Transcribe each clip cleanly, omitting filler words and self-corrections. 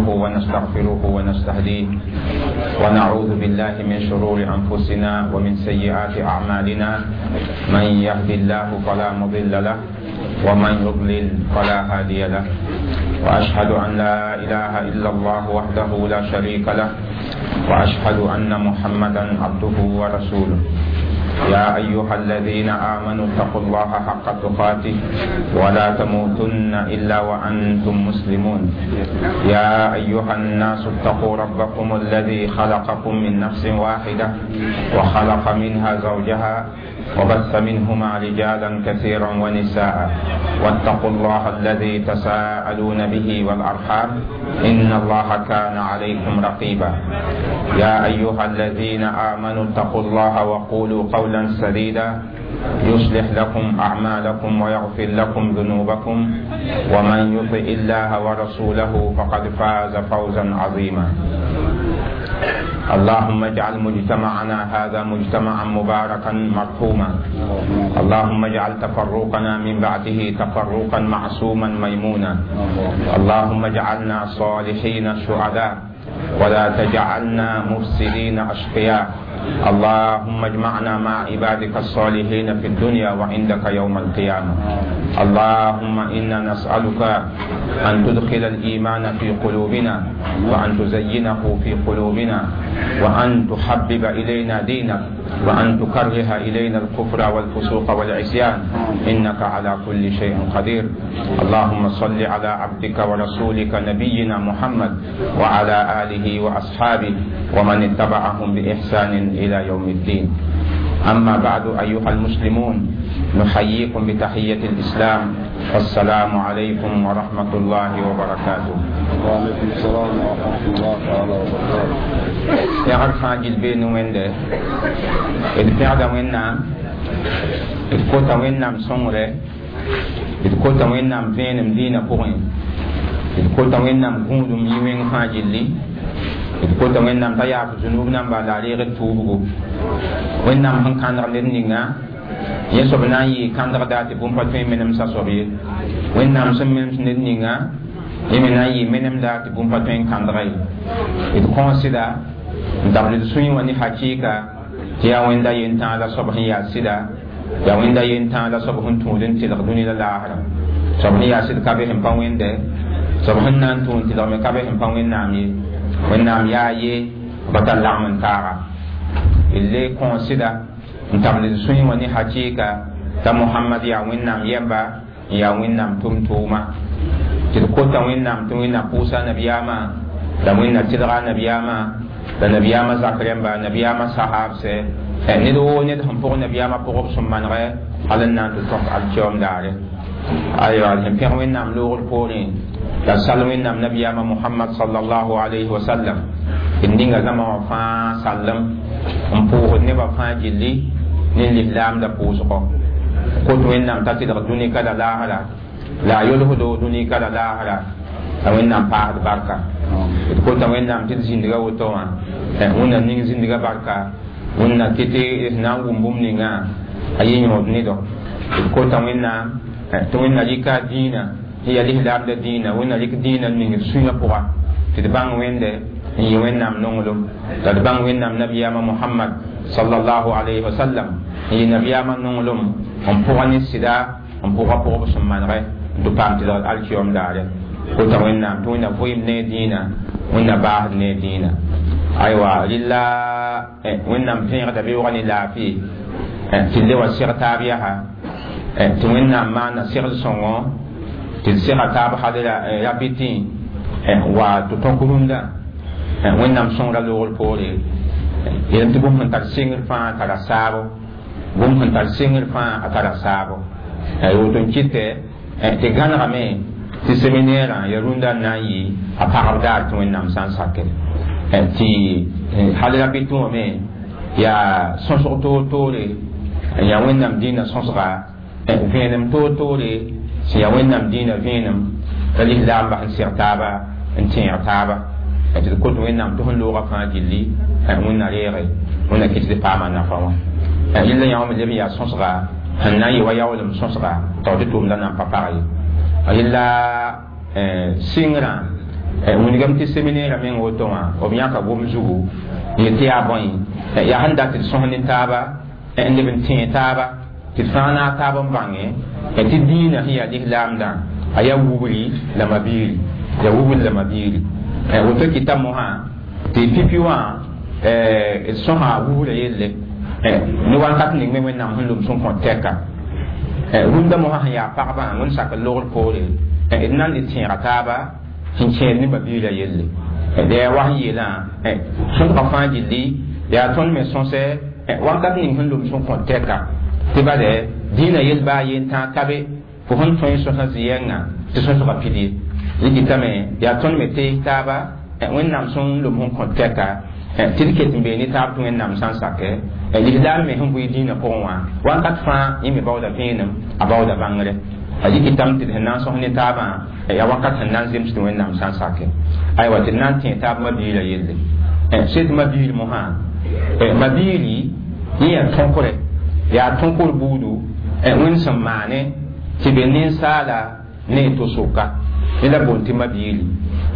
نحمده ونستغفره ونستهديه ونعوذ بالله من شرور أنفسنا ومن سيئات أعمالنا. من يهد الله فلا مضل له ومن يضلل فلا هادي له. وأشهد أن لا إله إلا الله وحده لا شريك له وأشهد أن محمدا عبده ورسوله. يا أيها الذين آمنوا اتقوا الله حق تقاته ولا تموتن إلا وأنتم مسلمون. يا أيها الناس اتقوا ربكم الذي خلقكم من نفس واحدة وخلق منها زوجها وبث منهما رجالا كثيرا ونساء واتقوا الله الذي تساءلون به والأرحام إن الله كان عليكم رقيبا. يا أيها الذين آمنوا اتقوا الله وقولوا قولا سديدا يصلح لكم أعمالكم ويغفر لكم ذنوبكم ومن يطع الله ورسوله فقد فاز فوزا عظيما. اللهم اجعل مجتمعنا هذا مجتمعا مباركا مرحوما. اللهم اجعل تفرقنا من بعده تفرقا معصوما ميمونا. اللهم اجعلنا صالحين شهداء ولا تجعلنا مفسدين أشقياء. اللهم اجمعنا مع عبادك الصالحين في الدنيا وعندك يوم القيامة. اللهم إنا نسألك أن تدخل الإيمان في قلوبنا وأن تزينه في قلوبنا وأن تحبب إلينا دينك وأن تكره إلينا الكفر والفسوق والعصيان إنك على كل شيء قدير. اللهم صل على عبدك ورسولك نبينا محمد وعلى آله وأصحابه ومن اتبعهم بإحسان إلى يوم الدين. أما بعد أيها المسلمون، نحييكم بتحية الإسلام. السلام عليكم ورحمة الله وبركاته. وعليكم السلام ورحمة الله وبركاته. يا غرفان جلبين وينده إدفع ويننا إدكوتا ويننا مصنغرة إدكوتا ويننا مفين مدينة بوين إدكوتا ويننا مقودم يوين خاجلي إدكوتا ويننا متياف جنوبنا مبالاريغ توبغو ويننا مهنكان رلنينا يسوبنا يكاندر داتي بومباتوين منم ساسوبي ويننا مسمين سندنينا يمنا يمنم داتي بومباتوين كاندراي إدكونسيدا dabli suyi wani hakika ya wanda yin ta da sabhin ya sida ya wanda yin ta da sabhin tudin til duni la lahara sabhin ya sid ka be hin pan wende sabhin nan tun til me ka be hin pan wen nami wen nam ya ye batal lamun tara ille consider dabli suyi wani hakika ta muhammad ya wen nam yamba ya wen nam tum tuma til ko ta wen nam tum na pusa nabiyama da wen na tilra nabiyama da nabiyama zakremba nabiyama sahabse ni do ne da pour nabiyama pour summanre halanna to tok al jom dare ayo al hem perwen nam lo pori da salwen nam nabiyama muhammad sallallahu alaihi wasallam indinga zama fa sallam pour ne ba fa jilli ni l'islam da puso ko to nam tati da duni kala la hala la yulhu do duni kala la hala awen nam pa barka ko ta wen nam tin zindiga woto wa wonna ning zindiga barka wonna kete na ngumbum ninga ayin mo ni do ko ta wen nam to wen lika dina hiya lihlam da dina wonna lik dina ning suya poa ti bang wende yi wen nam nongolo da bang wen nam nabiyama muhammad sallallahu alaihi wasallam yi nabiyama nongolum on poa ni sida on poa poa summanre do pam ti dal alkiom dare ko ta wẽnnaam tɩ wẽnna vɩɩm ne dĩinã wẽnna baasd ne dĩinã aywa rɩla wẽnnaam vẽegda beoogã ne laafɩ tɩ le wa seg taab yaa tɩ wẽnnaam maana segd sõngo tɩ d sega taab hal rabɩtẽ wa tɩ tõk rũndã wẽnnaam sõngra loogr poore yelm tɩ bũmb sẽn tar sengr fãa tara saabo bũmb sẽn tar sengr fãa a tara saabo woto n kɩtɛ tɩ gãnegame tɩ seminɛɛrã ya rũndã na n yɩ a pagb daar tɩ wẽnnaam sã n sake tɩ hal rabɩtẽ wame yaa sõsg toor-toore n ya wẽnnaam dĩinã sõsga vẽenem toor-toore sẽn ya wẽnnaam dĩinã vẽenem la lislaamba sẽn seg taaba n tẽeg taaba tɩ d kot wẽnnaam tɩ sẽn loogã fãa gilli wẽnna reege wẽnna kɩt tɩ paama nafa wã yẽlla yãwame leb n yaa sõsga sẽn na n yɩ wa yaoolem sõsga tao tɩ tʋʋmda na n pa pag ye yella sɩngrã wingam tɩ seminera meng woto wã b yãka gom zugu yetɩ yaa bõe yaa sẽn dat d sõs ne taaba n leb n tẽ taaba tɩ d fãa naag taab n bãnge tɩ dĩinã sẽn yaa lislaamdã a yaa wugri la mabiiri ya wugri la mabiiri woto kɩta mosã tɩ pipi wã d sõsa wugra yelle ne wãnkat ning me wẽnnaam sẽn lʋm sẽn kõ tɛka rũndã mosã sẽn yaa pagba wẽnd sak n logr poore d na n dɩ tẽega taaba sẽn kẽed ne mabiirã yelle ya wa sẽn yeelã sõsga fãa gilli yaa tõnd me sõsɛ wãnkat ning sẽn lʋm sẽn kõ tɛka tɩ bale dĩinã yel baa yen tãag tabe fo sẽn tõe sõsa zɩyɛngã tɩ sõsga pid ye rɩkɩtame yaa tõnd me tees taaba wẽnnaam sẽn lʋm sẽn kõ tɛka tɩ d ket n bee ne taab tɩ wẽnnaam sã n sake lislaam me sẽn bʋɩ dĩinã pʋgẽ wã wãnkat fãa yẽ me baooda vẽenem a baooda bãngre a yikɩtame tɩ d sẽn na n sõs ne taabã yaa wãnkat sẽn na n zems tɩ wẽnnaam sã n sake aywa tɩ d na n tẽ taab mabiirã yelle sed mabiir mosã mabiiri yẽ yaa tõkre yaa tõkr buudu wẽnd sẽn maane tɩ be ninsaala ne y to soka ne la boon tɩ mabiiri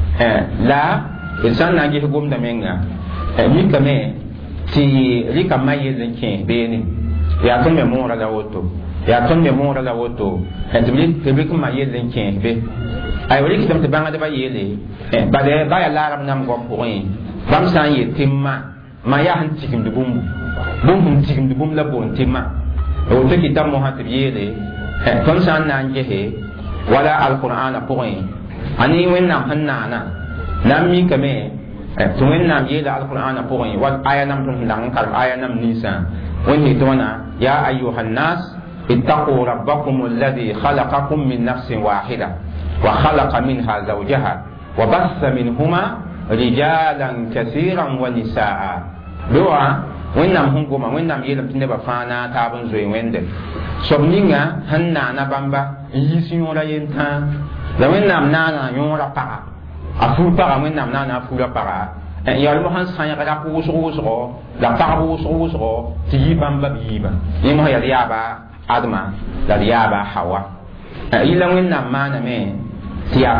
la d sã n na n ges gomda menga mikame tɩ rɩka ma yell n kẽes beene yaa tõnd me moora la woto yaa tõnd me moora la woto tɩ b rɩk ma yell n kẽes be aywa rɩkdame tɩ bãngdbã yeele bala ba yaa laarb nam goam pʋgẽ bãmb sã n yeel tɩ ma yaa sẽn tigimd bũmbu bũmb sẽn tigimd bũmb la boon tɩ ma woto kɩta mosã tɩ b yeele tõnd sã n na n gese wala alqur'ana pʋgẽ a ne wẽnnaam sẽn naana na n mikame tɩ wẽnnaam yeela alqur'ana pʋgẽ wa aya nam tɩ sẽn dag n karem aya nam ninsã wẽnd yetɩ wãna ya ayuha nnas اتقوا ربكم الذي خلقكم من نفس واحدة وخلق منها زوجها وبث منهما رجالا كثيرا ونساء دعا wẽnnaam sẽn goma wẽnnaam yeelame tɩ nebã fãa na a taab n zoe wẽnde soab ninga sẽn naana bãmba n yiis yõora yentã la wẽnnaam naana yõora paga a fur paga wẽnnaam naana a fura paga yalmo sẽn sãygra pʋʋsg-wʋsgo la pagb wʋsg-wʋsgo tɩ yi bãmba b yiiba yẽ mosã yaa d yaaba adma la d yaaba hawa yɩla wẽnnaam maaname tɩ yaa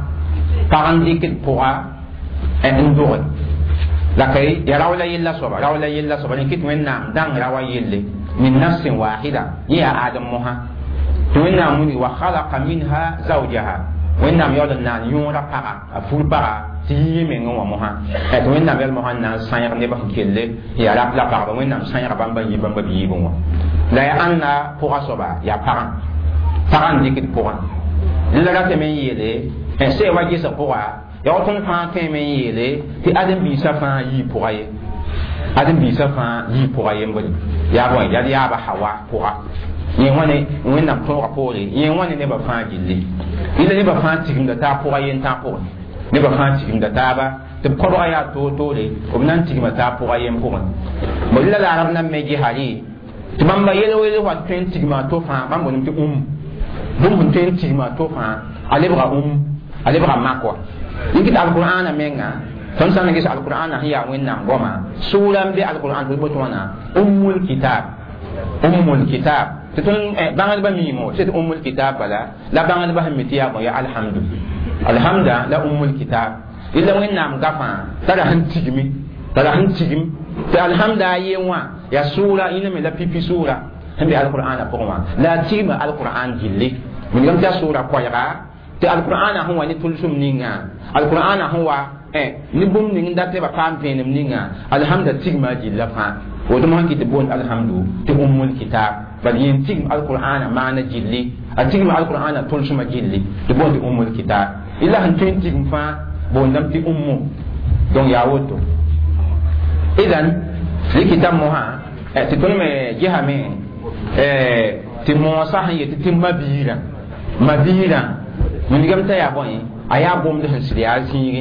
pag n dɩkd pʋga n doge la kay ya rawla yella soba ne kit wẽnnaam dãng rawa yelle min nafsin wahida yẽ yaa adam mosã tɩ wẽnnaam wuni wa khalaqa minha zawjaha wẽnnaam yaool n naan yõora paga a fur paga tɩ yɩ meng n wa mosã tɩ wẽnnaam yɛl mosã n na n sãyg nebã sẽn kelle yaa rab la pagba wẽnnaam sãyga bãmba yɩ bãmba b yiibẽ wã la ya ãnna pʋga soaba yaa pagã n dɩkd pʋgã la ratame n yeele sẽn wa gesg pʋga yaa tõnd fãa tõeme n yeele tɩ ãdem-biisã fãa yɩɩ pʋga ye ãdem-biisã fãa yɩɩ pʋga yembre yaa bõe yaa d yaaba hawa pʋga yẽ wãne wẽnnaam tõoga poore yẽ wãne nebã fãa gilli yẽla nebã fãa tigimda taa pʋga yentã pʋgẽ nebã fãa tigimda taaba tɩ b kõdga yaa toor-toore b na n tigma taa pʋga yen pʋgẽ bõ la laarb nan me gesa ye tɩ bãmba yel-wel wa tõe n tigma a to fãa bãmb bonem tɩ bũmb sẽn tõe n tigma a to fãa a lebga mak wa yikɩt alqur'ana menga tõnd sã n ges alqur'ana sẽn yaa wẽnnaam goma sʋʋra n be alqur'an tɩ bot wãna ummul kitab tɩ tõnd bãngdbã miime tɩ ummul kitab bala la bãngdbã sẽn mi tɩ yaa bõ ya alhamda la ummul kitab illa wẽnnaam gafã tara sẽn tigim tɩ alhamda a yen wã yaa sʋʋra yẽna me la pipi sʋʋra sẽn be alqur'ana pʋgẽ wã la a tigma alqur'an gilli wingame tɩ a sʋʋra koɛɛga tɩ alqur'ana sẽn wa ne tʋlsem ninga alqur'ana sẽn wa ne bũmb ning dat tɩ ba paam vẽenem ninga alhamda tigma a gilla fãa woto mosã kɩ tɩ boond alhamdu tɩ ummul kitab bal yen tigm alqur'ana maana gilli a tigma alqur'ana tʋlsema gilli tɩ boond tɩ ummul kitab illa sẽn tõe n tigm fãa boondame tɩ ummu donc yaa woto idan rɩkɩta mosã tɩ tõnd me gesame tɩ moosã sẽn yetɩ tɩ mabiirã wingame t'a yaa bõe a yaa gomd sẽn sɩd yaa zĩige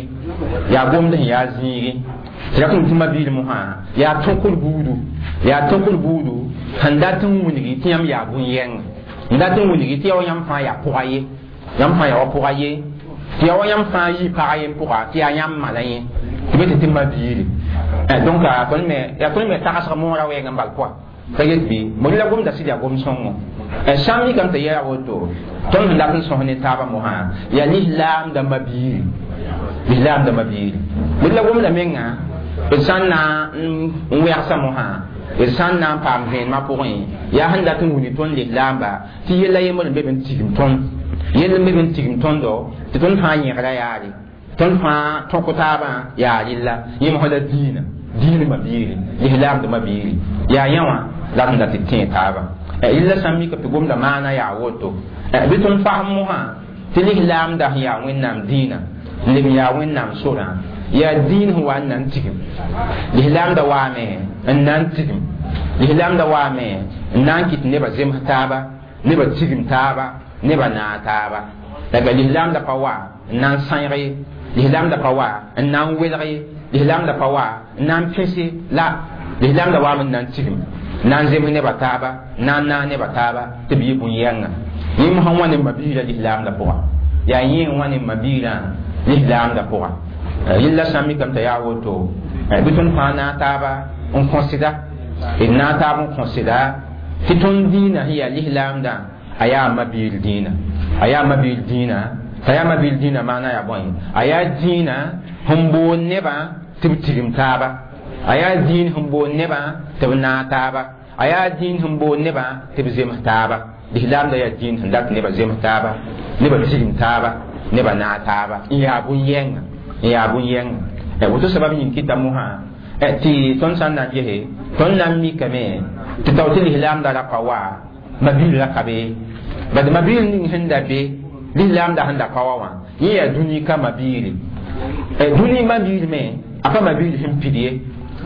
tɩ ra tʋm tɩ mabiir mosã yaa tõkr buudu sẽn dat n wilgi tɩ yãmb yaa bõn-yɛng n dat n wilgi tɩ ya wa yãmb fãa yaa pʋga ye yãmb fãa yaa wa pʋga ye tɩ ya wa yãmb fãa yɩ pagã yen pʋga tɩ yaa yãmb mala yẽ tɩ be tɩ tɩ mabiiri donc yaa tõnd me tagsg moora wɛɛng n bal pʋa t'a get bɩ bõe la gomda sɩd yaa gom-sõngo sãn mikame t'a yaa woto tõnd sẽn dat n sõs ne taaba mosã yaa lislaamda mabiiri islam da mabiri billa gom la menga sanna wiyaksa mo ha sanna pam ven ma poin ya handa tun wuni ton l'islam ba ti yella yemol be ben tigim ton yella be ben tigim ton do ti ton fa nyi gara yaari ton fa ton ko taba ya lilla yim hola dina mabiri islam da mabiri ya yawa la tun da tin taba illa sami ka pigom da mana ya woto bi ton fa mo ha ti l'islam da ya wennam dina lim ya wennam sura ya din huwa nan tigim l'islam da wa me nan tigim l'islam da wa me nan kit ne ba zem taba ne ba tigim taba ne ba na taba daga l'islam da pawa nan sanri l'islam da pawa nan welri l'islam da pawa nan pesi la l'islam da wa men nan tigim nan zem ne ba taba nan na ne ba taba tibi bun yanga yim han wani mabira l'islam da pawa ya yin wani mabira l'islam da pawa illa sami kam ta ya woto bitun fa na taba on consider inna taba on consider titun dina hiya l'islam da aya mabil dina mana ya boy aya dina humbo neba tibtirim taba aya din humbo neba tibna taba aya din humbo neba tibzim taba l'islam da ya din handak neba zim taba neba tirim taba neba na taba ya bunyenga ya bunyen woto sababu yin kita muha ti ton sanna jehe ton nam mi kame ti tawtil ihlam da rapawa mabil la kabe bad mabil ning handa be ihlam da handa kawawa ya duni ka mabili duni mabil me apa mabil himpidiye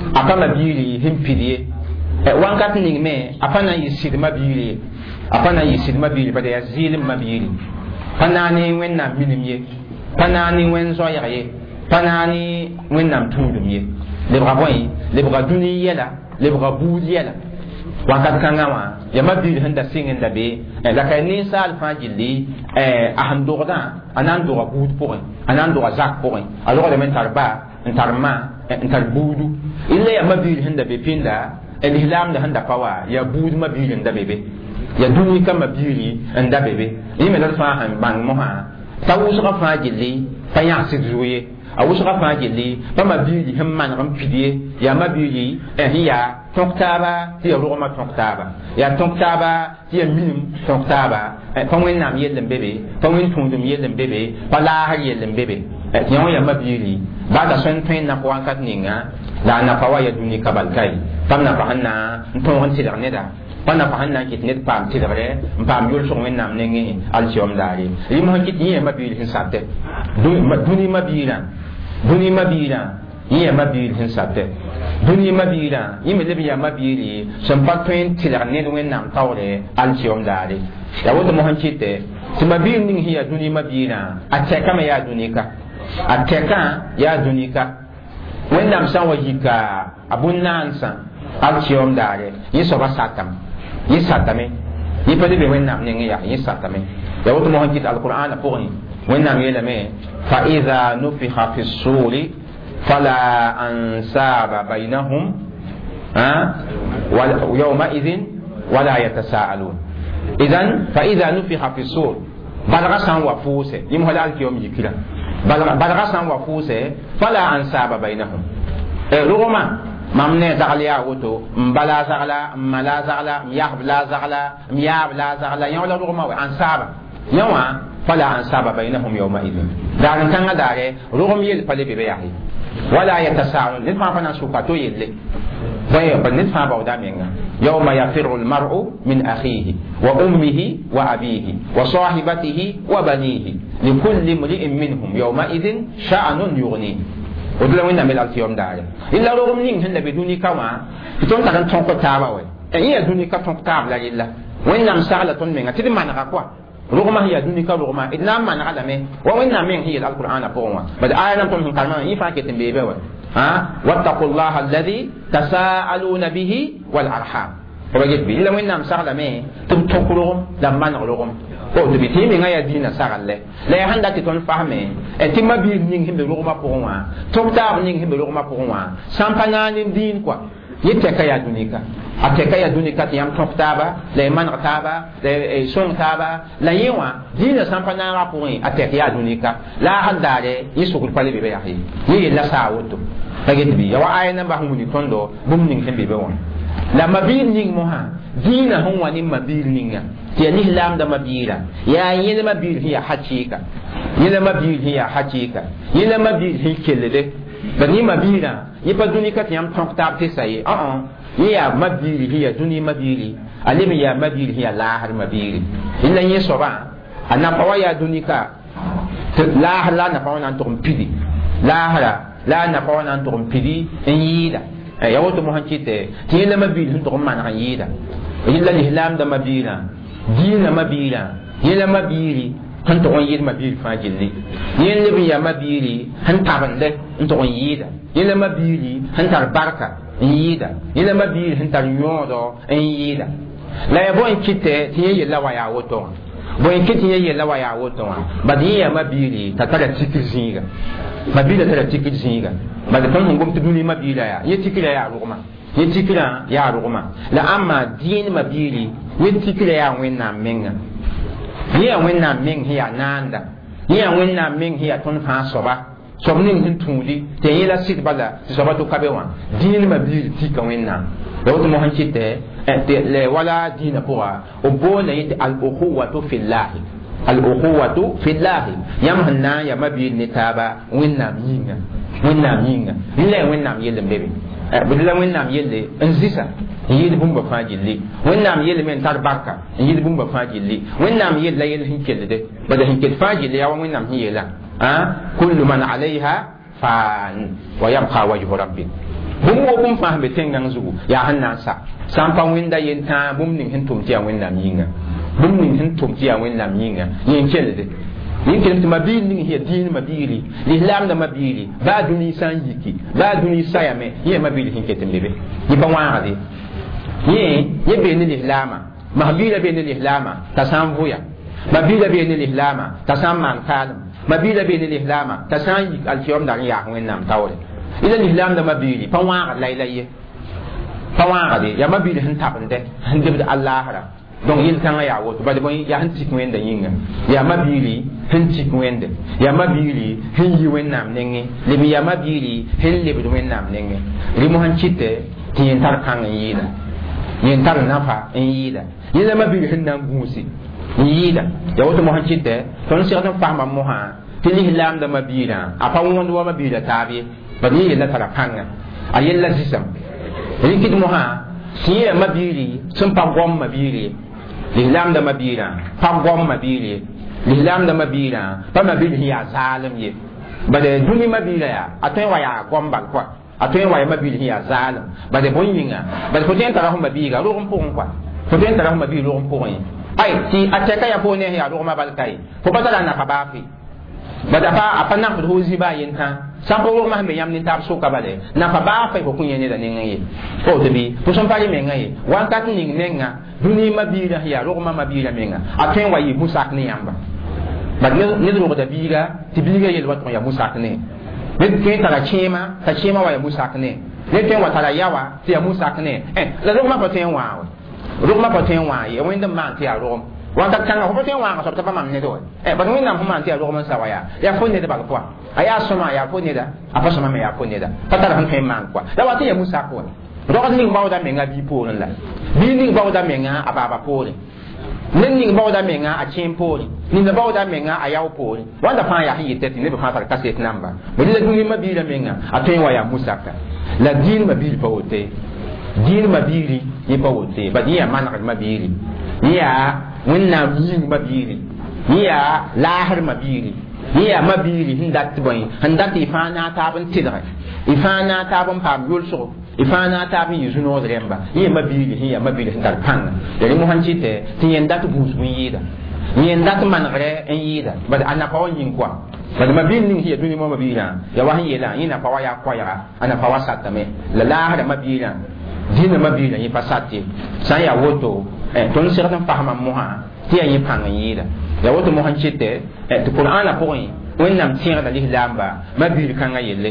wankat ning me apa na yisid mabili bad ya zilim mabili panani wenna minimye panani wen zo yaye panani wẽnnaam tũudum ye lebga bõe lebga dũni yɛla lebga buud yɛla wakat kãngã wã yama biig sẽn da sɩng da be la ka ninsaal fãa gilli a sẽn dogdã a na n doga buud pʋgẽ a na n doga zak pʋgẽ a logdame n tar ba n tar ma n tar buudu illa yama biig sẽn da be pĩnda lislaamda sẽn da pa wa ya buud ma biig n da be be ya dũni ka ma biigi n da be be yẽ me la d fãa sẽn bãng mosã t'a wʋsga fãa gilli pa yãg sɩd zʋʋ ye a wʋsga fãa gilli pa ma biigi sẽn maneg n pid ye yaa ma biigi sẽn yaa tõk taaba tɩ ya rogma tõk taaba yaa tõk taaba tɩ ya minim tõk taaba pa wẽnnaam yell n be be pa wẽn tũudum yell n be be pa laasr yell n be be yã wã ya ma biigi baada sõn tõe n nak wãnkat ninga la a napa wa ya dũni ka balkay pam napa sẽn na n tõog n tɩlg neda pa napa sẽn na n kɩt ned paam tɩlgre n paam yʋlsg wẽnnaam nengẽ alsiom daare rɩm sẽn kɩt yẽ ya ma biig sẽn sate dũni ma biirã yẽ ya mabiil sẽn sate dũni mabiirã yẽ me leb ya mabiiri sẽn pa tõe n tɩlg ned wẽnnaam taoore alsiom daare yaa woto mosẽn kɩte tɩ mabiir ning sẽn yaa dũni mabiirã a tɛkame yaa dũnika wẽnnaam sã n wa yika a bõn-naansã alsiom daare yẽ soaba yẽ satame yẽ pa lebe wẽnnaam nengẽ yaa yẽ satame yaa woto mosẽn kɩt alqur'ana pʋgẽ wẽnnaam yeelame fa ida nufiha fi suri fala ansaba bainahum يومئذ ولا يتساءلون إذن فإذا نفخ في الصور بلغ سان وفوسه يمهل عليك يوم يكلا بلغ سان وفوسه فلا أنساب بينهم رغما mamne zaglia woto mbala zagla mala zagla myahb la zagla yawla rugma wa ansaba yawa fala ansaba bainahum yawma idhin dan tanga dare rugum yel pale be yahi wala yatasaalun nit fa fana suka to yelle boye ba nit fa ba da menga yawma yafiru al mar'u min akhihi wa ummihi wa abihi wa sahibatihi wa banihi likulli imri'in minhum yawma idhin sha'anun yughnihi ودلا وين نعمل الفيوم داري إلا لو رمنين هن بدوني كوا بتون تكن تونك تابا وين إيه دوني كتونك تاب لا إلا وين نعم سالة تون مينغا تدي ما نكوا رغما هي دوني كرغما إدنا ما نعلم مين وين نعمين هي القرآن بقوما بس آية نعم تون كلام يفاك تنبيه وين واتقوا الله الذي تساءلون به والأرحام وبجد بي إلا وين نعم سالة مين تبتكرهم لما نغلقهم o to bi timi nga ya dina sagalle la ya handa ti ton fahme e ti mabi ning himbe rogma pour wa tok tab ning himbe rogma pour wa sampana ni din quoi yiteka ya dunika ateka ya dunika ti yam tok taba la man taba la song taba la yewa dina sampana ra point ateka ya dunika la handare yisukul pale be ya yi la sa woto taget bi ya wa ayna ba hunu tondo bum ning tembe be won la mabil ning moha dina hon wani mabil ninga ya ni lam da mabira ya yin mabil hiya hakika yin mabil hiya hakika yin mabil hi kelede bani mabira yipa dunika ti yam tok tab te saye ya mabiri hiya duni mabiri alimi ya mabiri hiya lahar mabiri illa yi soba anna pawaya dunika lahar la na pawana antum pidi lahara la na pawana antum pidi en yida ya wato mo hankite ti illa mabiri antum man kan yida illa ihlam da mabira dina mabira illa mabiri han to yid mabiri fajilli yin libi ya mabiri han tabande to yida illa mabiri han tar barka yida ila mabir hintar yodo en yida la ya boy kite tiye la waya woto boy kite ye la waya woto badi ya mabiri tatara tikizinga mabira tara tikizinga badi ton ngum tuduni mabira ya ye tikira ya rugma ye tikira ya rugma la amma din mabiri ye tikira ya wenna menga ye wenna meng hiya nanda ye wenna meng hiya ton fa soba somning hin tuli te yela sit bala soba to kabewa din mabiri tika wenna da wato mo hankite le wala dina poa o bona yit al ukhuwatu fillah al ukhuwatu fillah yam hanna ya mabiri ni taba wenna minga illa wenna yele bebe bidila wenna yele nzisa yele bumba fajilli wenna yele men tar barka yele bumba fajilli wenna yele la yele hinkele de bada hinkele fajilli ya wenna yela كل من عليها فان ويبقى وجه ربك بوم وبوم فهم بتنغان زغو يا هنانسا سامبا ويندا ينتا بوم نين هنتوم تيا ويندا مينغا بوم نين هنتوم تيا ويندا مينغا ينكلده يمكن مبيل نين هي دين مبيلي الاسلام ده مبيلي بعد نيسان يكي بعد نيسايامه هي مبيلي هنكتم بيبي يبا واغدي يبين الاسلام مبيل بين الاسلام تسامبويا مبيل بين الاسلام تسام مان كالم mabila be ni islama ta san yi alfiyom da ya hwen nam tawre ila ni islam da mabili pa wa lailaye pa wa de ya mabili han tabande han de Allah ra donc yin kan ya woto ba de bon ya han tik wenda yinga ya mabili han tik wenda ya mabili han yi wen nam nenge le bi ya mabili han le bi wen nam nenge ri mo han chitte tin tar kan yida yin tar nafa en yida yila mabili han nam gusi yida ya wato mo hankite ton shi kan fahma mo ha tili lam da mabira apa won wa mabira tabi bani yella tara kanga ayella sisam rikid mo ha siya mabiri sun pa gom mabiri lam da mabira pa gom mabiri lam da mabira pa mabiri ya zalim ye bade duni mabira ya atay wa ya gom bal kwa atay wa ya mabiri ya zalim bade bonyinga bade poten tara ho mabira ro ko kwa poten tara ho mabira ro ko ay ti ateka ya pone ya do ma balkai ko badala na kabafi badafa apana ko hozi ba yenta sampo ma me yam ni tab so ka bale na kabafi ko kunye ne da ne ngai o debi to son pali me ngai wan kat ni nenga duni mabira ya ro ma mabira menga aten wa yi musak ne yamba bad ne do da biga ti biga yel wat ya musak ne ke tara chema ta chema wa ya musak ne ne ten wa tara yawa ti ya musak ne la ro ma ko ten wa rugma pa ten wa ye wenda man ti arom wa ta tanga ko ten wa so ta pa man ne do ba no na man ti arom sa wa ya fo ne de ba ko aya so ma ya fo ne da apa so ma me ya fo ne da pa ta han kai man kwa da wa ti ya musa ko do ka ni ba da me nga bi po la bi ni ba da me nga aba ba po ni ni ba da me nga a chen po ni na ba da me nga a yaw po wa da fa ya hi te ne ba fa ka set number bo ni la ni ma bi da me nga a ten wa ya musa ka la din ma bi pa ote din mabiri yipa wote ba dia manak mabiri ya winna yin mabiri ya lahar mabiri ya mabiri hindat boy hindat ifana tabun tidra ifana tabun pam yulso ifana tabun yuzuno remba ya mabiri ya mabiri hindat panga dari mo hancite tiyendat busu yida yendat manare en yida ba ana pa yin kwa ba mabiri ning hiya duni mo mabira ya wahi yela ina pa waya kwa ya ana pa wasatame la lahar mabira dina mabila yi pasati san ya woto ton siratan fahama moha tiya yi panga yida ya woto mo hanchite to qur'ana ko yin wennam tira da lihlamba mabil kanga yelle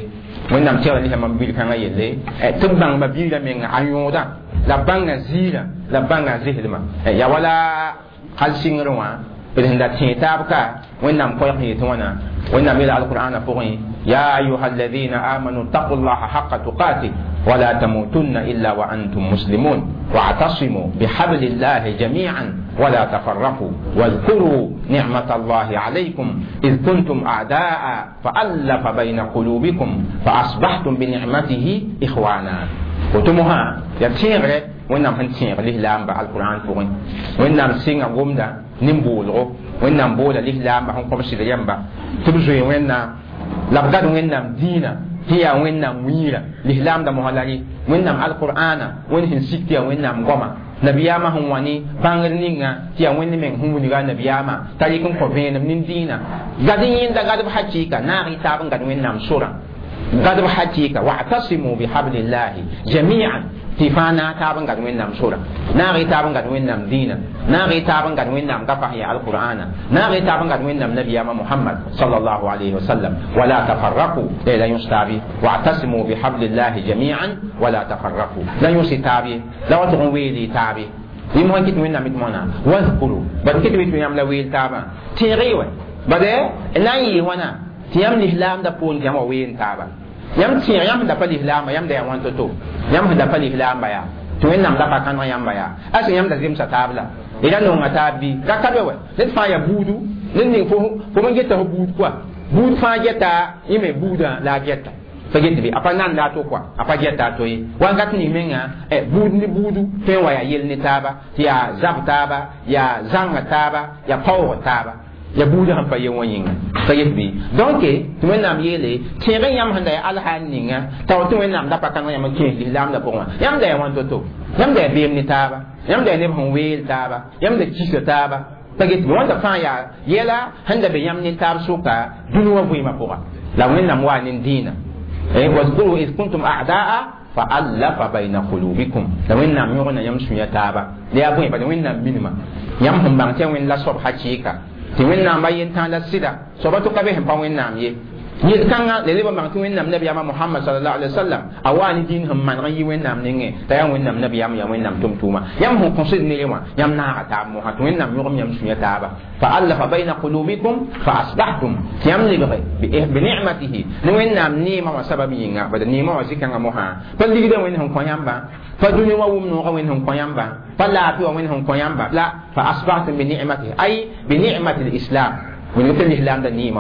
wẽnnaam tɛgra lisã mabiil kãngã yelle tɩ b bãng mabiilã menga a yõoda la bãngã ziirã la bãngã zeslmã ya wala hal sɩngr wã d sẽn da tẽ taab ka wẽnnaam koɛɛg yetɩ wãna wẽnnaam yeela alqur'ana pʋgẽ ya ayuha alladina amanu taqu llaha haqa tuqatih ولا تموتن إلا وأنتم مسلمون واعتصموا بحبل الله جميعا ولا تفرقوا واذكروا نعمة الله عليكم إذ كنتم أعداء فألف بين قلوبكم فأصبحتم بنعمته إخوانا وتمها يتيغ وإنهم هنتيغ لهلام بالقرآن فوقين وإنهم سيغا غمدا نمبولغو وإنهم بولا لهلام هم قمشي ليمبا تبزوي وإنهم لقد وإنهم دينا هي وإنهم ويرا لهلام دا مهلالي وإنهم القرآن وإنهم سيكتيا وإنهم غما nabiyama hon wani bangar ninga tiya wani men hun ni ga nabiyama tari kun ko venam nin dina gadin yin da gadab hakika na ri tabun gadin nam sura gadab hakika wa'tasimu bihablillahi jami'an tifana tabun gadin nam sura na ri tabun gadin nam dina na ri tabun gadin nam gafa ya alqur'ana na ri tabun gadin nam nabiyama muhammad sallallahu alaihi wasallam wala tafarraqu la yustabi wa'tasimu bihablillahi jami'an wala tafarraqu la yustabi la watu wili tabi yim hon kit minna mitmona wazkuru bad kit mit yam la wil taba tiriwe bade nan yi wana tiyam lihlam da pol jama wil taba yam tiyam yam da pal lihlam yam da yam wanto to yam da pal lihlam ba ya to en nam da pa kan yam ba ya aso yam da zim sa tabla ila no ngata bi ka ka we let fa ya budu nin ni fo mo geta budu kwa budu fa geta yime buda la geta faget bi apa nan da to kwa apa geta to yi wangat ni menga budu ni budu fe wa ya yel ni taba ya zab taba ya zanga taba ya paw taba ya budu han pa yewon yinga faget bi donc to men nam yele tere yam handa ya alhan ninga taw to men nam da pa kan yam ke li lam da pokwa yam da yam to yam da bi ni taba yam da ne hon wel taba yam da kisa taba faget bi wanda fa ya yela handa be yam ni tab suka dunwa bu ma pokwa la men nam wa nin dina واذكروا إذ كنتم أعداء فألف بين قلوبكم لو إن نام يغنى يمشوا يتابا لأبوين بدو إن نام مينما يمهم بانتين وإن لا صب حقيقة تين نام باين تان لا سيدا صبتو كبيهم باوين نام يه yelkanga le leba mang tuwen nam nabiya muhammad sallallahu alaihi wasallam awani din hum man yi wen nam ninge ta wen nam nabiya ya wen nam tumtuma yam hu konsid ne lewa yam na ta mo ha tuwen nam yugum yam sunya taba fa allafa baina qulubikum fa asbahtum yam le bi ni'matihi ne wen nam ni ma sababi yinga ba ni ma wasikanga mo ha pa ligida wen hum kwanyamba fa duni wa wum no wen hum kwanyamba fa la fi wen hum kwanyamba la fa asbahtum bi ni'matihi ay bi ni'mati al-islam من مثل الإسلام ده نيمة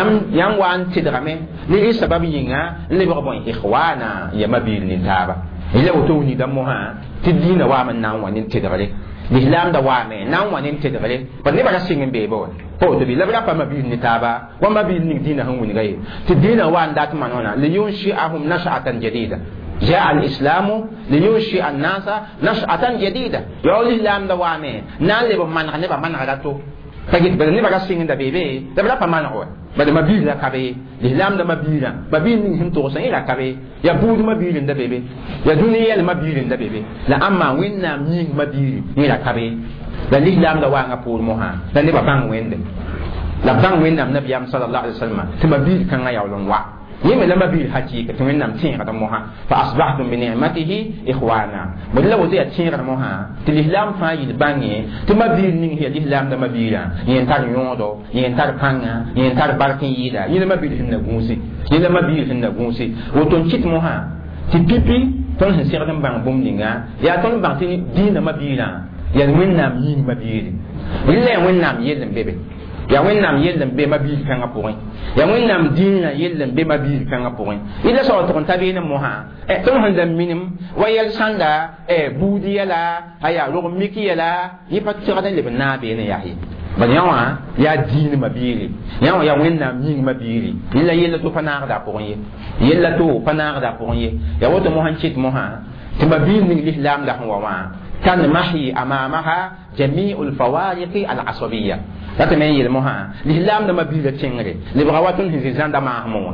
يم وان تدرمه ليه سبب ينعا اللي بقى إخوانا يمبيل نتابع إلا وتوني دموها تدين وامن نام وان تدرله الإسلام ده وامن نام وان تدرله فني بقى سينين بيبون هو تبي لا بلا فمبيل نتابع ومبيل ندين هم من غير تدين وان دات منونا لينشئهم نشأة جديدة جاء الإسلام لينشئ الناس نشأة جديدة يقول الإسلام ده وامن نالي بمن غني بمن غلطو fagit bada ne baga singin da bebe da bala pamana ho bada mabila kabe l'islam da mabila babil ni him to sa ila kabe ya budu mabila da bebe ya duniya al mabila da bebe la amma winna ni mabila ni la kabe da l'islam da wanga pour moha da ne babang wende la bang winna nabiyam sallallahu alaihi wasallam ti mabil kan ya yawlon wa yeme lama bil hakika to men nam tin kada moha fa asbahtum bi ni'matihi ikhwana mulla wuti atin kada moha til islam fa yil bangi to mabil ning hi islam da mabila yen tar yodo yen tar panga yen tar barkin yida yen mabil hinna gusi yen mabil hinna gusi woton chit moha ti pipi ton hin sir dan bang bum ninga ya ton bang tin dina mabila ya men nam yin mabili illa men nam yelen bebe ya wẽnnaam yellem be mabiil kãngã pʋgẽ ya wẽnnaam dĩinã yellem be mabiil kãngã pʋgẽ ila sao tɩg n ta beene mosã tɩ m sẽn da minim wa yɛl sãnda buudi yɛla a yaa rog mik yɛla yẽ pa tɩgd n leb n naag beene yaa ye bad yã wã yaa diin mabiile yã wã yaa wẽnnaam yĩng mabiile yẽla yella to pa naagda a pʋgẽ ye yella to pa naagda a pʋgẽ ye ya woto mosã n kɩt mosã tɩ mabiil ning lislaam la sẽn wa wã تنمحي أمامها جميع الفوارق العصبية لكن يلمها الإسلام لما بيلا تنغري لبغوات هزي زند معهم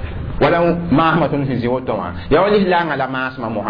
ولو معهم هزي وتوا يا الإسلام على ما اسمه مها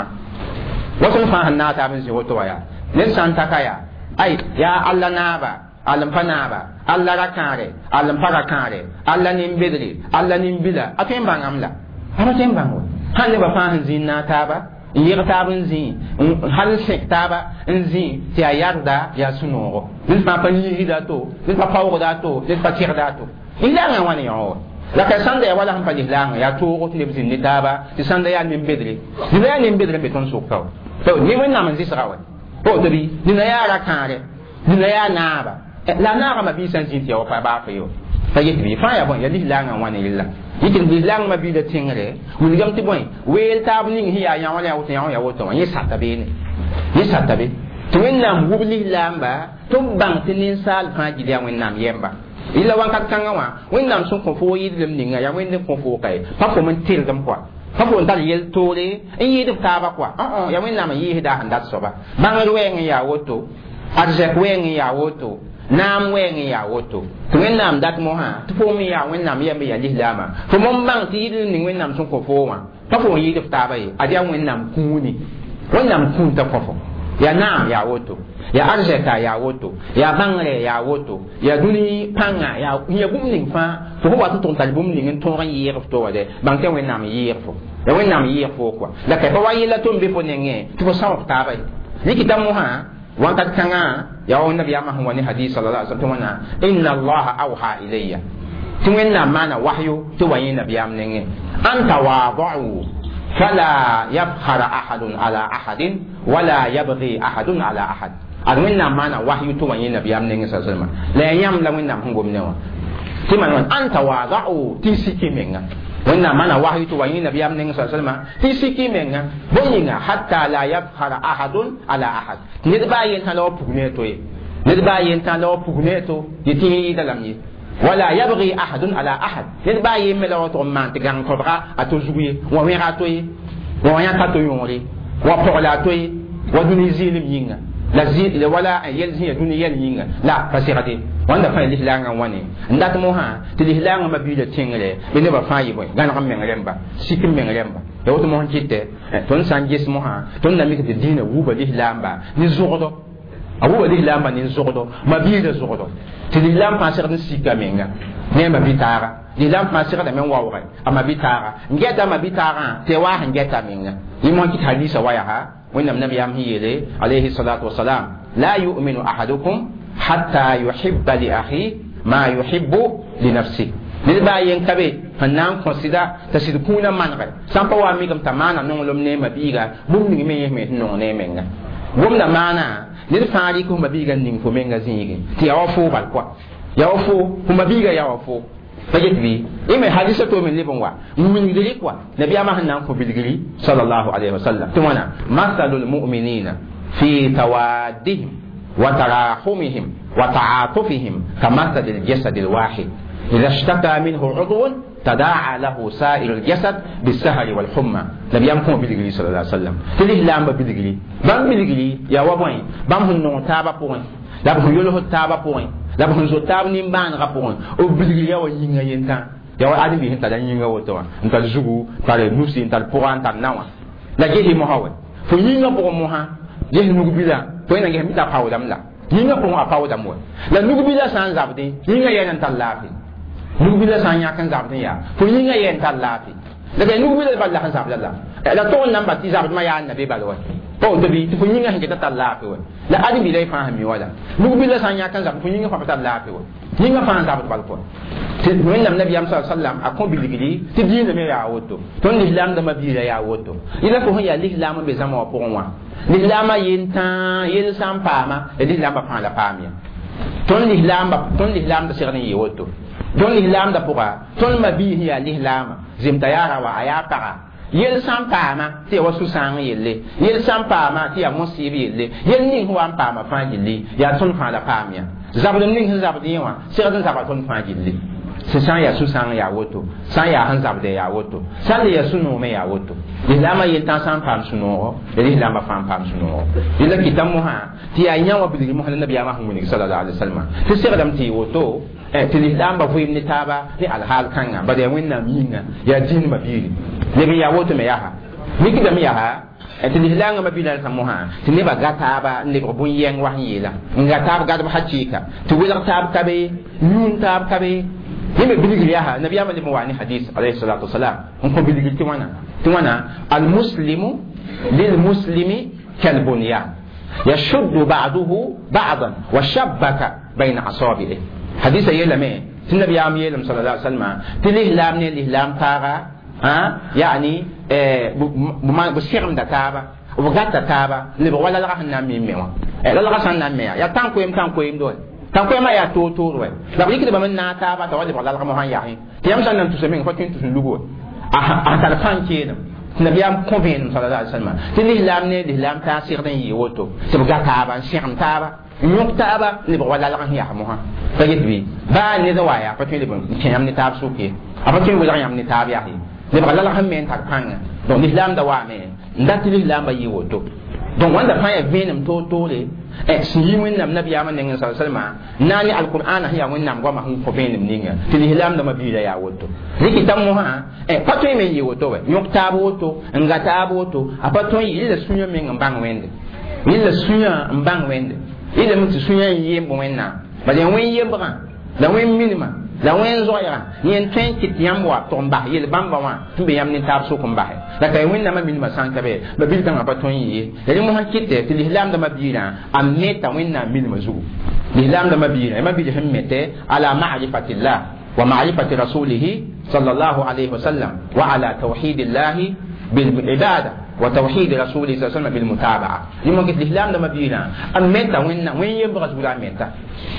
وصل فان الناس عم هزي وتوا يا نسان تكايا أي يا الله نابا الله فنابا الله ركاري الله فركاري الله نيمبدري الله نيمبلا أفين بانغاملا aba tem bango han ne ba fa han zin na taba yir tabun zin hal sek taba nzin ti ayarda ya sunogo nin pa pa ni da to nin pa pawo da to nin pa tira da to ila nga wani yo la ka sanda ya wala han pa lihlang ya to ko ti zin ni taba ti sanda ya nin bedre ni ya nin bedre beton so kaw to ni wen na man zisra wa to to bi ni na ya ra kare ni na ya naba la naba ma bi san zin ti o pa ba fa yo fa yit bi fa ya bon ya lihlang wani illa yikin bilang ma bi da tingre wul gam ti boy wel tab ning hiya ya wala ya woto yi satabe ne yi satabe to wennam wubli lamba to bang tinin sal fa ji dia wennam yemba illa wan kat kanga wa wennam sun ko fo yi dem ninga ya wenne ko fo kai pa ko man til gam kwa pa ko dal yel tole in yi dum taba kwa ya wennam yi da handat soba bang wen ya woto arje wen ya woto nam wen ya woto to wennam dat mo ha to fo mi ya wennam yembe ya lihlama fo mon bang ti yi ning wennam sun ko fo wa pa fo yi dum taba yi adia wennam kuni wennam kun ta ko fo ya nam ya woto ya arzeka ya woto ya bangre ya woto ya duni panga ya bumning fa to ho watu ton tal bumning ton ran yir to wade bang te wennam yir fo ya wennam yir fo kwa la ka fa wayi la ton be fo nenge to sa ta ba ni kitamu ha wan kat kanga ya on nabi amma wani hadith sallallahu alaihi wasallam inna allaha awha ilayya to wennam mana wahyu to wayi nabi am nenge anta wa'u فلا يبخر أحد على أحد ولا يبغي أحد على أحد أدمنا معنا وحي تواني نبي أمنين سلسلة لا يملا وين نحن قمنا تمن أنت واضعوا تيسكي منا وين معنا وحي تواني نبي أمنين سلسلة تيسكي منا بنينا حتى لا يبخر أحد على أحد ندباين هلو بغنيتوي ندباين هلو بغنيتو يتيني دلمي ولا يبغي أحد على أحد نتبا يملا وتومان تغان كبرا اتوزوي وويرا توي وويا كاتو يوري وبولا توي ودوني زيلم يينغا لا زيل ولا يلزي دوني يل يينغا لا فسيرتي wanda fa lihlanga wani ndat mo ha ti lihlanga ma biida tingre be ne ba fayi boy gan kam men remba sikim men remba e woto mo hitte ton sanjes mo ha ton na mi ke dina wuba lihlamba ni zogodo awu lihlamba ni zogodo ma biida zogodo ti lihlam pa sir ni sika menga ne ma bitara lihlam pa sir da men wawre ama bitara ngeta ma bitara te wa ngeta menga imon ki hadisa waya ha wannan nabi am hiyele alayhi salatu wassalam la yu'minu ahadukum hatta yuhibba li akhi ma yuhibbu li nafsi ni ba yen kabe hanan consider tasid kuna manre sampa wa mi gam tamana non lom ne ma biga bum ni me non ne menga bum na mana ni faari ko ma biga ning fo menga zingi ti awfo bal kwa ya awfo ko ma biga ya awfo fajet bi ime hadisa to min libon wa min diri kwa nabi ama hanan ko bilgiri sallallahu alaihi wasallam tumana masalul mu'minina fi tawaddihim وتراحمهم وتعاطفهم كمثل الجسد الواحد إذا اشتكى منه عضو تداعى له سائر الجسد بالسهر والحمى لم يمكن بالجلي صلى الله عليه وسلم تليه لام بالجلي بام بالجلي يا وابوين بام هنو تابا بوين لا بهم يلوه تابا بوين لا بهم زو تاب نيمبان غبوين او بالجلي يا وينغا ينتا يا وادم بي هنتا ينغا وتوا انت زغو تال نوسي انت بوان تال نوا لا جي مهاوي فينغا بو موها جي نوغبيلا toina ngi mita pawdam la yinga ko ma pawdam mo la nugu bila san zabde yinga yen tan lafi nugu bila san ya kan zabde ya fo yinga yen tan lafi daga nugu bila balla kan zabde la to nan ba ti zabde ma ya annabi balwa to to bi fo yinga hin tan lafi wa la adi bi dai fahami wala nugu bila san ya kan zabde fo yinga fa tan lafi wa yinga fa zabde balwa te men nam nabi sallallahu alaihi wasallam akon bi ligidi ti dina me ya woto ton l'islam da mabira ya woto ila ko ya l'islam be zama wa pour moi l'islam yenta yel sampama e l'islam ba fa la pamia ton l'islam da sirni yoto ton l'islam da pourra ton mabihi ya l'islam zimta yara wa ayata yel sampama ti wasu sang yelle yel sampama ti ya musibi yelle yel ni huwa pama fa yelle ya ton fa la pamia zabdum ning zabdi wa sirdan zabaton fa yelle san ya su san ya woto san ya han zabde ya woto san ya sunu me ya woto ilama yenta san pam sunu de ilama pam sunu ila kitamu ha ti ya nyawa bi mu hanan nabiya muhammad sallallahu alaihi wasallam ti sirdam ti woto ti ilama fu ibn taba ti al hal kanga ba de winna minga ya din mabiri ne ya woto me ya ha ni kidam ya ha ti ilama mabila samuha ti ne ba gata ba ne ko bun yen wahyi la ngata ba gata ba hakika ti wila tab kabe nun tab kabe yime bilgri ya nabiyama le mawani hadith alayhi salatu wasalam on ko bilgri ti wana al muslimu lil muslimi kal bunyan yashuddu ba'duhu ba'dan wa shabbaka bayna asabihi hadith yelame tin nabiyama yelam sallallahu alaihi wasallam til ihlam ne ihlam taga yani bu siram da taba bu gatta taba le wala la hanna mi mewa la la sanna me ya tan ko yim do tan ko ma ya to we la biki de bamen na ta ba ta wali bala mo han ya hin tiyam san nan tu se men ko tin tu sun lugo a ta fan ke na nabiyam convene sallallahu alaihi wasallam tin islam ne islam ta sir den yi woto se ga ta ba siram ta ba nyuk ta ba le wala la han ya mo ha ta yit bi ba ne da waya ko tin le bon tiyam ne ta su ke apa tin wala yam ne ta ba ya hin le bala la han men ta panga donc islam da wa me ndati islam ba yi woto donc wanda fa ya venem to le si wẽnnaam nabiyaamã neng sa salma nani alqur'ana ya wẽnnaam goama sẽn fo vẽenem ninga tɩ lislaam dãmbã biira yaa woto rɩkɩ t'a mosã pa tõe me n yɩ woto we yõk taab woto n ga taab woto a pa tõe yɩ la sũyã meng n bãng wẽnde yɩ la sũyã n bãng wẽnde yɩlame tɩ sũyã n yemb wẽnnaam bala ya wẽn yembgã la wẽn minimã la wẽn zoɛɛgã yẽn tõe n kɩt yãmb wa tʋg n bas yel bãmba wã tɩ be yãmb ne-taab sʋk n basɛ la ka wẽnnaamã minimã sã n ka be ba bil-kãngã pa tõe n yɩ ye la rẽ mosã kɩtɛ tɩ lislaam dãmbã biirã a meta wẽnnaam minimã zugu lislaam dãmbã biirã yãmã bil sẽn mete ala ma'rifatillah wa ma'rifati rasulihi sallallahu alayhi wa sallam wa ala tawhidillahi بالعبادة وتوحيد رسوله صلى الله عليه وسلم بالمتابعة لما قلت الإسلام لما بينا أمتا وين يبغى سبلا أمتا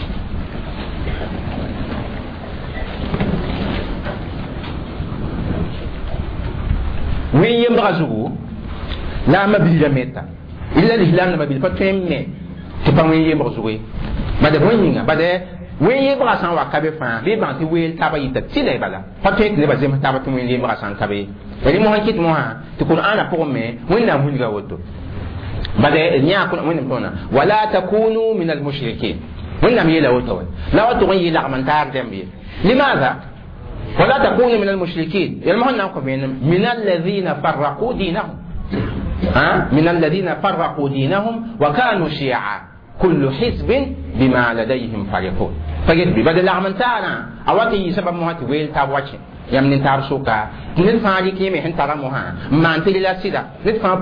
وين يبغى زوجو لا ما بيجا متا إلا الإسلام لما بيجا فتوين مي تبغى وين يبغى زوجي بعد وين ينعا بعد وين يبغى سان وكابي فان بيبغى تقول تابا يتكسيله بلا فتوين تبغى زي ما تابا توين يبغى سان كابي يعني مو هنكيت مو ها تكون أنا بقوم وين نام وين جاوتو بعد نياكل وين بتونا ولا تكونوا من المشركين وين نام يلا وتوي لا وتوين يلا من تار جنبي لماذا ولا تكونوا من المشركين يعني ما نقول من الذين فرقوا دينهم من الذين فرقوا دينهم وكانوا شيعا كل حزب بما لديهم فرحون فجد بدل من تارنا أوقات سبب موت ويل تابوتشي yam nin tar suka nit fa ri keme hen tara mo ha man te la sida nit fa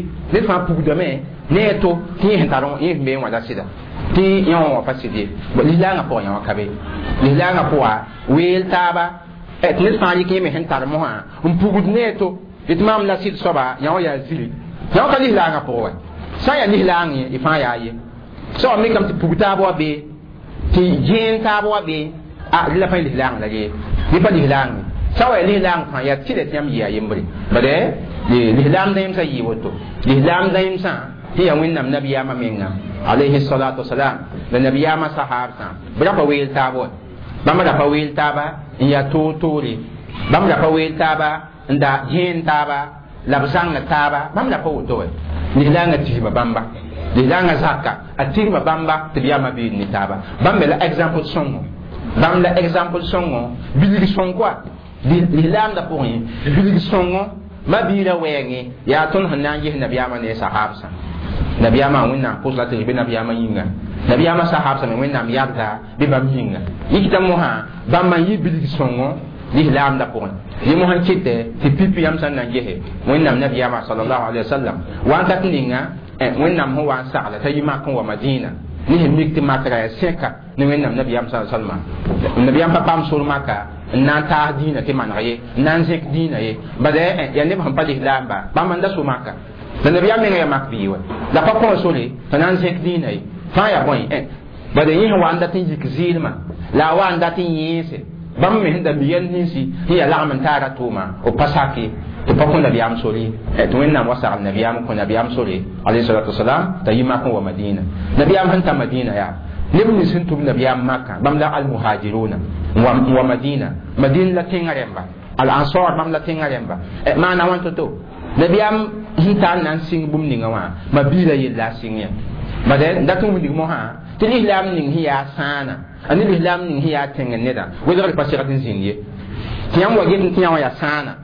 pugde me ne to ti hen tara yi me wala sida ti yon wa fasidi bo li la nga po yon kabe li la nga po wa wel taba et nit fa ri keme hen tara mo ha pugud ne to itmam la sid soba yon ya zili yon ka li la nga po wa sa ya li la ngi ifa ya yi so mi kam ti pugta bo be ti jen ta bo be a la fa li la nga la ye ni pa li la ngi sawa lihlam kan ya tile tiam ya yimbre bade lihlam daim sa yiwoto lihlam daim sa ti ya winnam nabiyama menga alayhi salatu wassalam la nabiyama sahabta bra pa wel tabo bamba da pa wel taba ya totori bamba da pa wel taba nda hen taba la bzanga taba bamba da pa woto lihlanga ti bamba lihlanga zakka atirma bamba tibiyama bi ni taba bamba la example songo bamba la example songo biligi songo l'islam da pour yin biligi songo ma bira wengi ya ton hanan yi nabiyama ne sahabsa nabiyama winna pusla te bi nabiyama yinga nabiyama sahabsa ne winna yabda bi bam yinga yikita mo ha bam yi biligi songo l'islam da pour yi mo han kite ti pipi yam san nan yehe winna nabiyama sallallahu alaihi wasallam wa ta tinga winna mo wa sala ta yi makon wa madina ni mikti makra ya seka ni winna nabiyama sallallahu alaihi wasallam nabiyama pam sur maka nan ta dina ke man raye nan zek dina ye bade ya ne ban pali lamba ba man da su maka da nabi ya menga ya mak biwa da pa ko sole nan zek dina ye fa ya boy bade yin wa anda tin jik zilma la wa anda tin yese bam me da biyan nisi ya la man ta ratuma o pasaki to pa ko nabi am sole to wenna wasa nabi am ko nabi am sole alayhi salatu wasalam tayima ko wa madina nabi am hanta madina ya nebni sintum nabi am makka bam la al muhajiruna wa madina la tengaremba al ansar bam la tengaremba ma na wanto to nabiyam hintan nan sing bum ninga wa mabila yilla singya made ndatum ni mo ha tini islam ning hiya sana ani islam ning hiya tengenneda wala pa siratin singye tiyam wa gin tiyam ya sana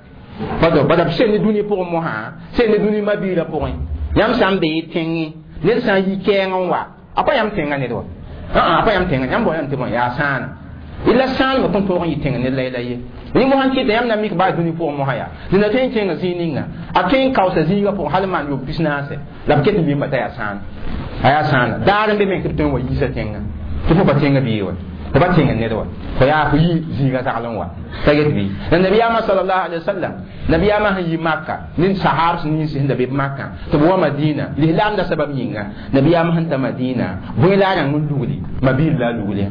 bada sen ni duni pour mo ha sen ni duni mabila pour yam sambe tengi ne san yi kenga wa apa yam tenga ne do apa yam tenga yam bo yam timo ya sana illa san mo ton to yi tenga ne la ye ni mo han kite yam na mi ba duni pour mo haya dina ten tenga zininga a ten kausa zinga pour halman yo bisnase la kete mi mata ya san aya san daran be men kite wa yisa tenga to fo ba tenga biyo to ba tenga ne do ko ya fu yi zinga zalan wa taget bi dan nabiyama sallallahu alaihi wasallam nabiyama han yi makka nin sahabs ni sin da be makka to wa madina lihlam da sabab yinga nabiyama han ta madina bo la ran mun duguli mabil la duguli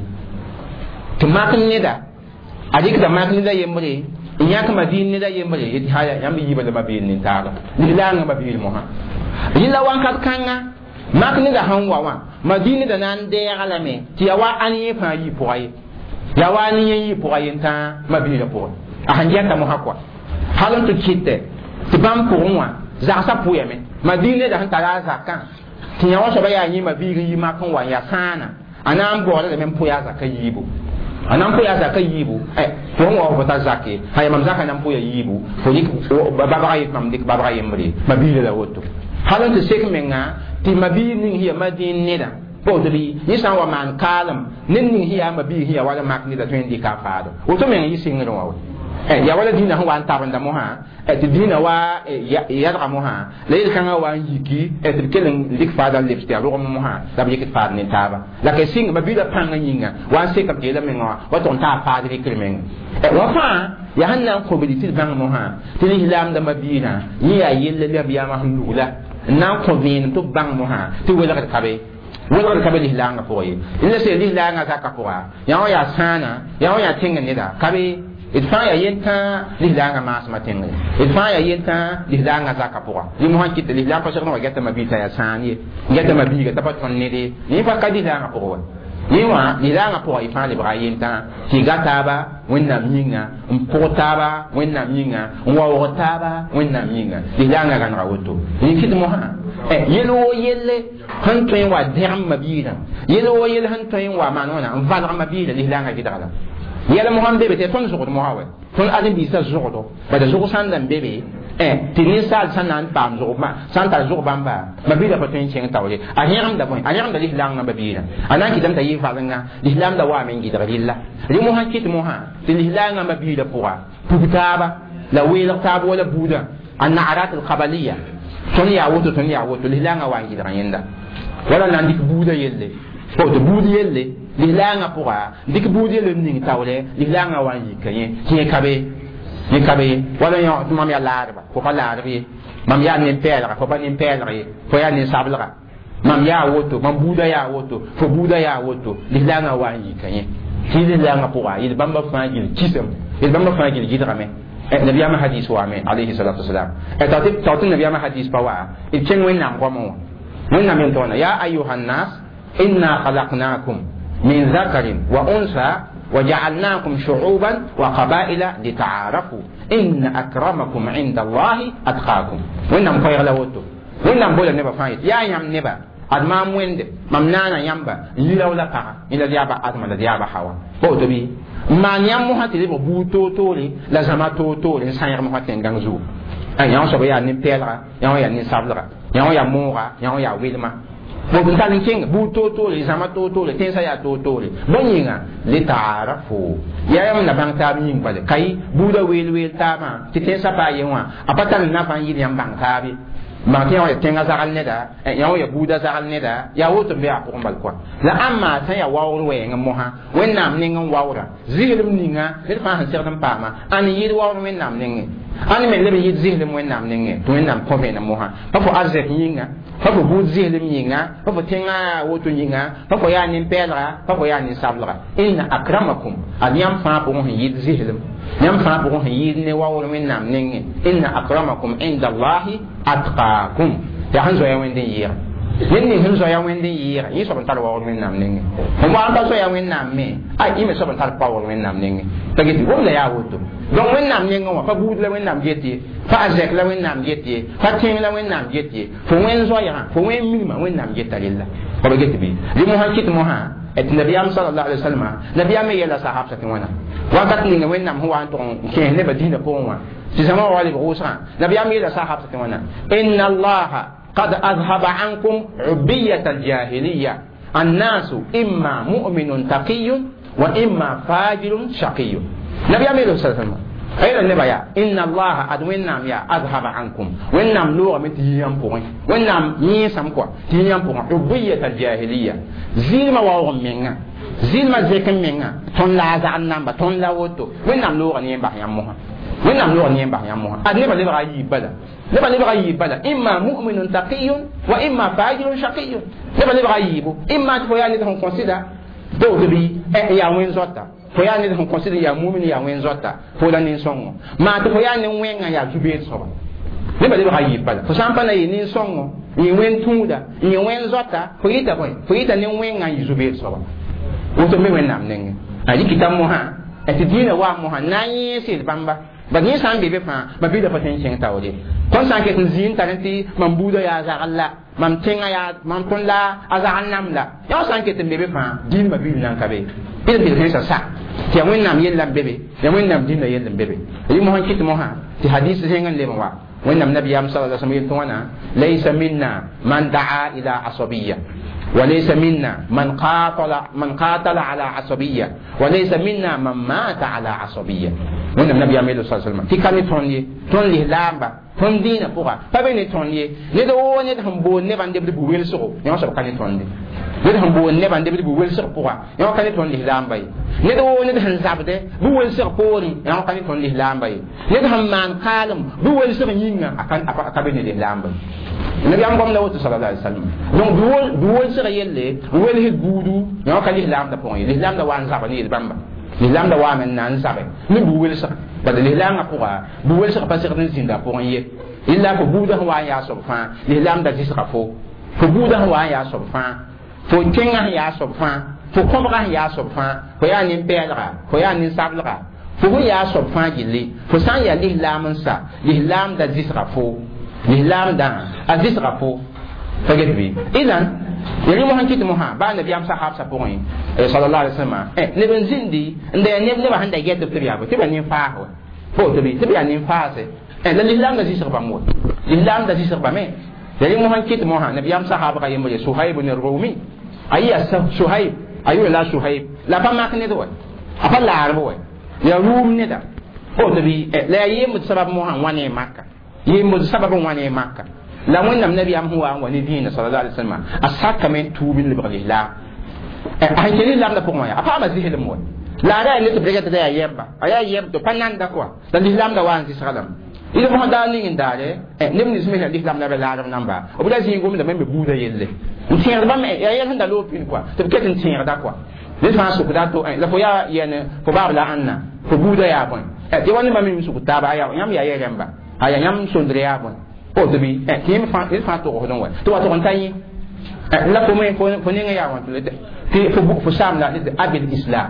to makin ne da adik da makin da yembre in ya kama din ne da yembre yiti haya yambi yiba da mabil ni taga lihlam mabil mo ha yilla wan kat kanga makin da han wa madina da nan de alame ti yawa an yi fa yi poye yawa ni yi poye ta mabil po a hanja ta mo hakwa halon to kitte ti bam pour moi za sa pour yeme madina da han tala zakan ti yawa so ba ya yi mabil yi makan wa ya sana anan bo da men pour ya zakan yibo anan po ya zaka yibu to mo ko ta zakke hay mam zaka nan po ya yibu fo yik baba yi mam dik baba yi mri mabile la woto halan te sek menga ti mabile ning hiya madin nida po to bi yisan wa man kalam nin ning hiya mabile hiya wala mak nida to indi ka faado woto men yi singro wa ya wala dina ho wan tabanda mo ha ti dina wa ya ra mo ha le kan wa yiki ti kelen dik faada le fti ro mo ha da bi yiki faad ni taba la ke sing mabile panga yinga wa se ka te la menga wa ton ta faade ri kirmen wa fa ya hanna ko bi ti bang mo ha ti ni hilam da mabina yi ya yelle le biya ma hulula na ko bin to bang mo ha ti wala ka be wala ka be ni hilanga ko yi ina se ni hilanga ka ka ko ya sana ya tinga ni da ka be idfa ya yenta lihlanga mas matenga idfa ya yenta lihlanga zakapoa ni mo hankite lihlanga ko shekno gata mabita ya sani gata mabiga tapat onnede ni fa kadilanga ko ni wa lihlanga po ifa le brayenta ti gata ba wenna minga mpotaba wenna minga wa wotaba wenna minga lihlanga kan rawoto ni kit mo ha yelo yelle han toy wa derm mabira yelo yelle han toy wa manona valra mabira lihlanga kidala yala mo han bebe te ton zugo mo hawe ton adin bi sa zugo do ba da zugo san dan bebe tinin sal san nan pam zugo ma san ta zugo bamba ma bi da patin chen tawle a hiram da boy a hiram da islam na babira anan ki dam ta yi fa nga islam da wa men gi da rilla ri mo han kit mo ha tin islam na babira puwa pubitaba la wela tabo wala buda an na'arat al qabaliya ton ya woto islam wa gi da yenda wala nan dik buda yelle ko to budi yelle lilanga pourra dik budi le ning tawle lilanga wan yikaye ki kabe wala yo mam ya larba ko fa larbi mam ya ni pelra ko ba ni pelri ko ya ni sabla mam ya woto mam buda ya woto fo buda ya woto lilanga wan yikaye ki lilanga pourra il bamba fa gil kisam il bamba fa gil gidrame nabi ama hadith wa me alayhi salatu wasalam tatin nabi ama hadith pa wa il chen wen nam ko mo wen nam en tona ya ayuhan nas inna khalaqnakum من ذكر وأنثى وجعلناكم شعوبا وقبائل لتعارفوا إن أكرمكم عند الله أتقاكم وإنهم خير لوتو وإنهم بولا نبا فايت يا يام نبا أدمام ويند ممنانا يامبا يلولا بقى إلا ديابا أدم لا ديابا حوا بوتو بي ما نيام مهاتي لبا بوتو تولي لازما تولي سانير مهاتي نغانزو أي يان سوبا يا نبيلرا يان نسابلرا يان مورا يان ويلما bo kun tan king bu to le sama to le tensa ya to le bonyinga le taarafu ya yam na bang ta min bale kai bu da wel ta ma ti tensa ba yenwa apatan na ban yi yam bang ta bi ma ke ya tenga zagal ne da ya bu da zagal ne da ya woto be a ko mbal kwa la amma ta ya wawru we ngam moha wennam ne ngam wawra zilum ninga le fa han sertam pa ma an yi wawru wennam ne ani men lebe yid zihlim wennam nenge to wennam ko fe na moha fa fo azek yinga fa fo bu zihlim yinga fa fo tenga woto yinga fa fo ya nin pedra fa fo ya nin sabra inna akramakum adiyam fa bo yid zihlim nyam fa bo yid ne wawul wennam nenge inna akramakum inda allahi atqakum ya hanzo ya wende yira yenni hanzo ya wende yira yi so ban tar wawul wennam nenge mo wa ta so ya wennam me ai ime so ban tar wawul wennam nenge tagiti wala ya woto donc wennam yenga wa fa buud la wennam jeti fa azek la wennam jeti fa tin la wennam jeti fo wen zo ya fo wen minima wennam jeta lilla ko be geti bi li mo hakit mo ha et nabiyam sallallahu alaihi wasallam nabiyam yela sahaba tin wana wakat ni wennam huwa anton ke ne badina ko wa si sama wali ko usa nabiyam yela sahaba tin wana inna allaha qad azhaba ankum ubiyyat aljahiliyya الناس إما مؤمن تقي wa imma fajirun shaqiyyun nabiya me lo sallallahu ayla ne baya inna allaha adwinna ya azhaba ankum wannam lo mi tiyam point wannam ni sam quoi tiyam point ubiyat al jahiliya zilma wa menga zilma zekan menga ton la za annamba ton la woto wannam lo ni ba yam mo wannam lo ni ba yam mo adne ba le ba yi bala le ba le ba yi bala imma mu'minun taqiyyun wa imma fajirun shaqiyyun le ba le ba yi bo imma to ya ni ton consider do de bi ya wen zota fo ya ne hon consider ya mu'min ya wen zota fo la nin songo ma to fo ya ne wen ya jube so ne ba le ba yi bala fo sampa na yi nin songo ni wen tuda ni wen zota fo ita ne wen ya jube so wo to me wen nam nenge ayi kitam mo ha ati dina wa mo ha na yi sil bamba ba ni san bebe fa ba bi da paten chen tawde kon san ke zin tanati man buda ya za Allah man tenga ya man ton la azan namla ya san ke bebe fa din ba bi nan kabe ila bi sa ti wen nam yella bebe ya wen nam din na yella bebe yi mo han kit mo ha ti hadith hengan le wa wen nam nabi am sallallahu alaihi wasallam tona laysa minna man da'a ila asabiyya وليس منا من قاتل على عصبية وليس منا من مات على عصبية من النبي محمد صلى الله عليه وسلم في كان تونلي لامبا تondina pourra pas bene tonlier ne do woni de hambo ne bande de buwel so yo so kan tondi ne de hambo ne bande de buwel so pourra yo kan tondi lambay ne do woni de hanzabde buwel so pori yo kan tondi lambay ne de hamman kalam buwel so yinga akan aka bene de lambay nabi am gom la wotu sallallahu alaihi wasallam donc buwel so yelle buwel he gudu yo kan lambda pon lambda wan zabani bamba l'islam da wa men nan sabe ni buwel sa ba de l'islam apura buwel sa pas certain zinda pour yé illa ko buda wa ya so fa l'islam da disra fo buda wa ya so fa fo tenga ya so fa fo komra ya so fa fo ya ni pedra fo ya ni sabla fo ya so fa gilli fo san ya l'islam sa l'islam da disra fo l'islam da azisra fo faget bi idan yari mo hankiti mo ha ba nabi am sahab sa point sallallahu alaihi wasallam ne ben zindi nda ne ba handa get to biya ba tiba ni fa ho po to bi tiba ni fa se la l'islam da zisra ba mo l'islam da zisra ba me yari mo hankiti mo ha nabi am sahaba ka yemo suhaib ibn rumi ayya suhaib ayu la suhaib la pa mak ne do apa la arbo ya rum ne da po to bi la yemo sabab mo ha wane makka yemo sabab wane makka la mon nam nabi am huwa wa ni dina sallallahu alaihi wasallam asaka men tubil billah a jeli lam da pour ya apa ma zihil mo la da ni to brigade da yemba aya yem to panan da quoi da l'islam da wan sallam ila mo da ni ngindare nim ni smina l'islam da la namba o buda zi ngum da men be buda yelle ntier ba me ya yel handa lo pin quoi to ke ntier da quoi les gens su da to la fo ya yene fo ba la anna fo buda ya bon ti woni ma mi su ta ba ya nyam ya yemba aya nyam sondre ya bon o to bi kim fa il fa to hodon wa to wa to ntayi la ko men ko ni nga ya wa ti fo sam la abil islam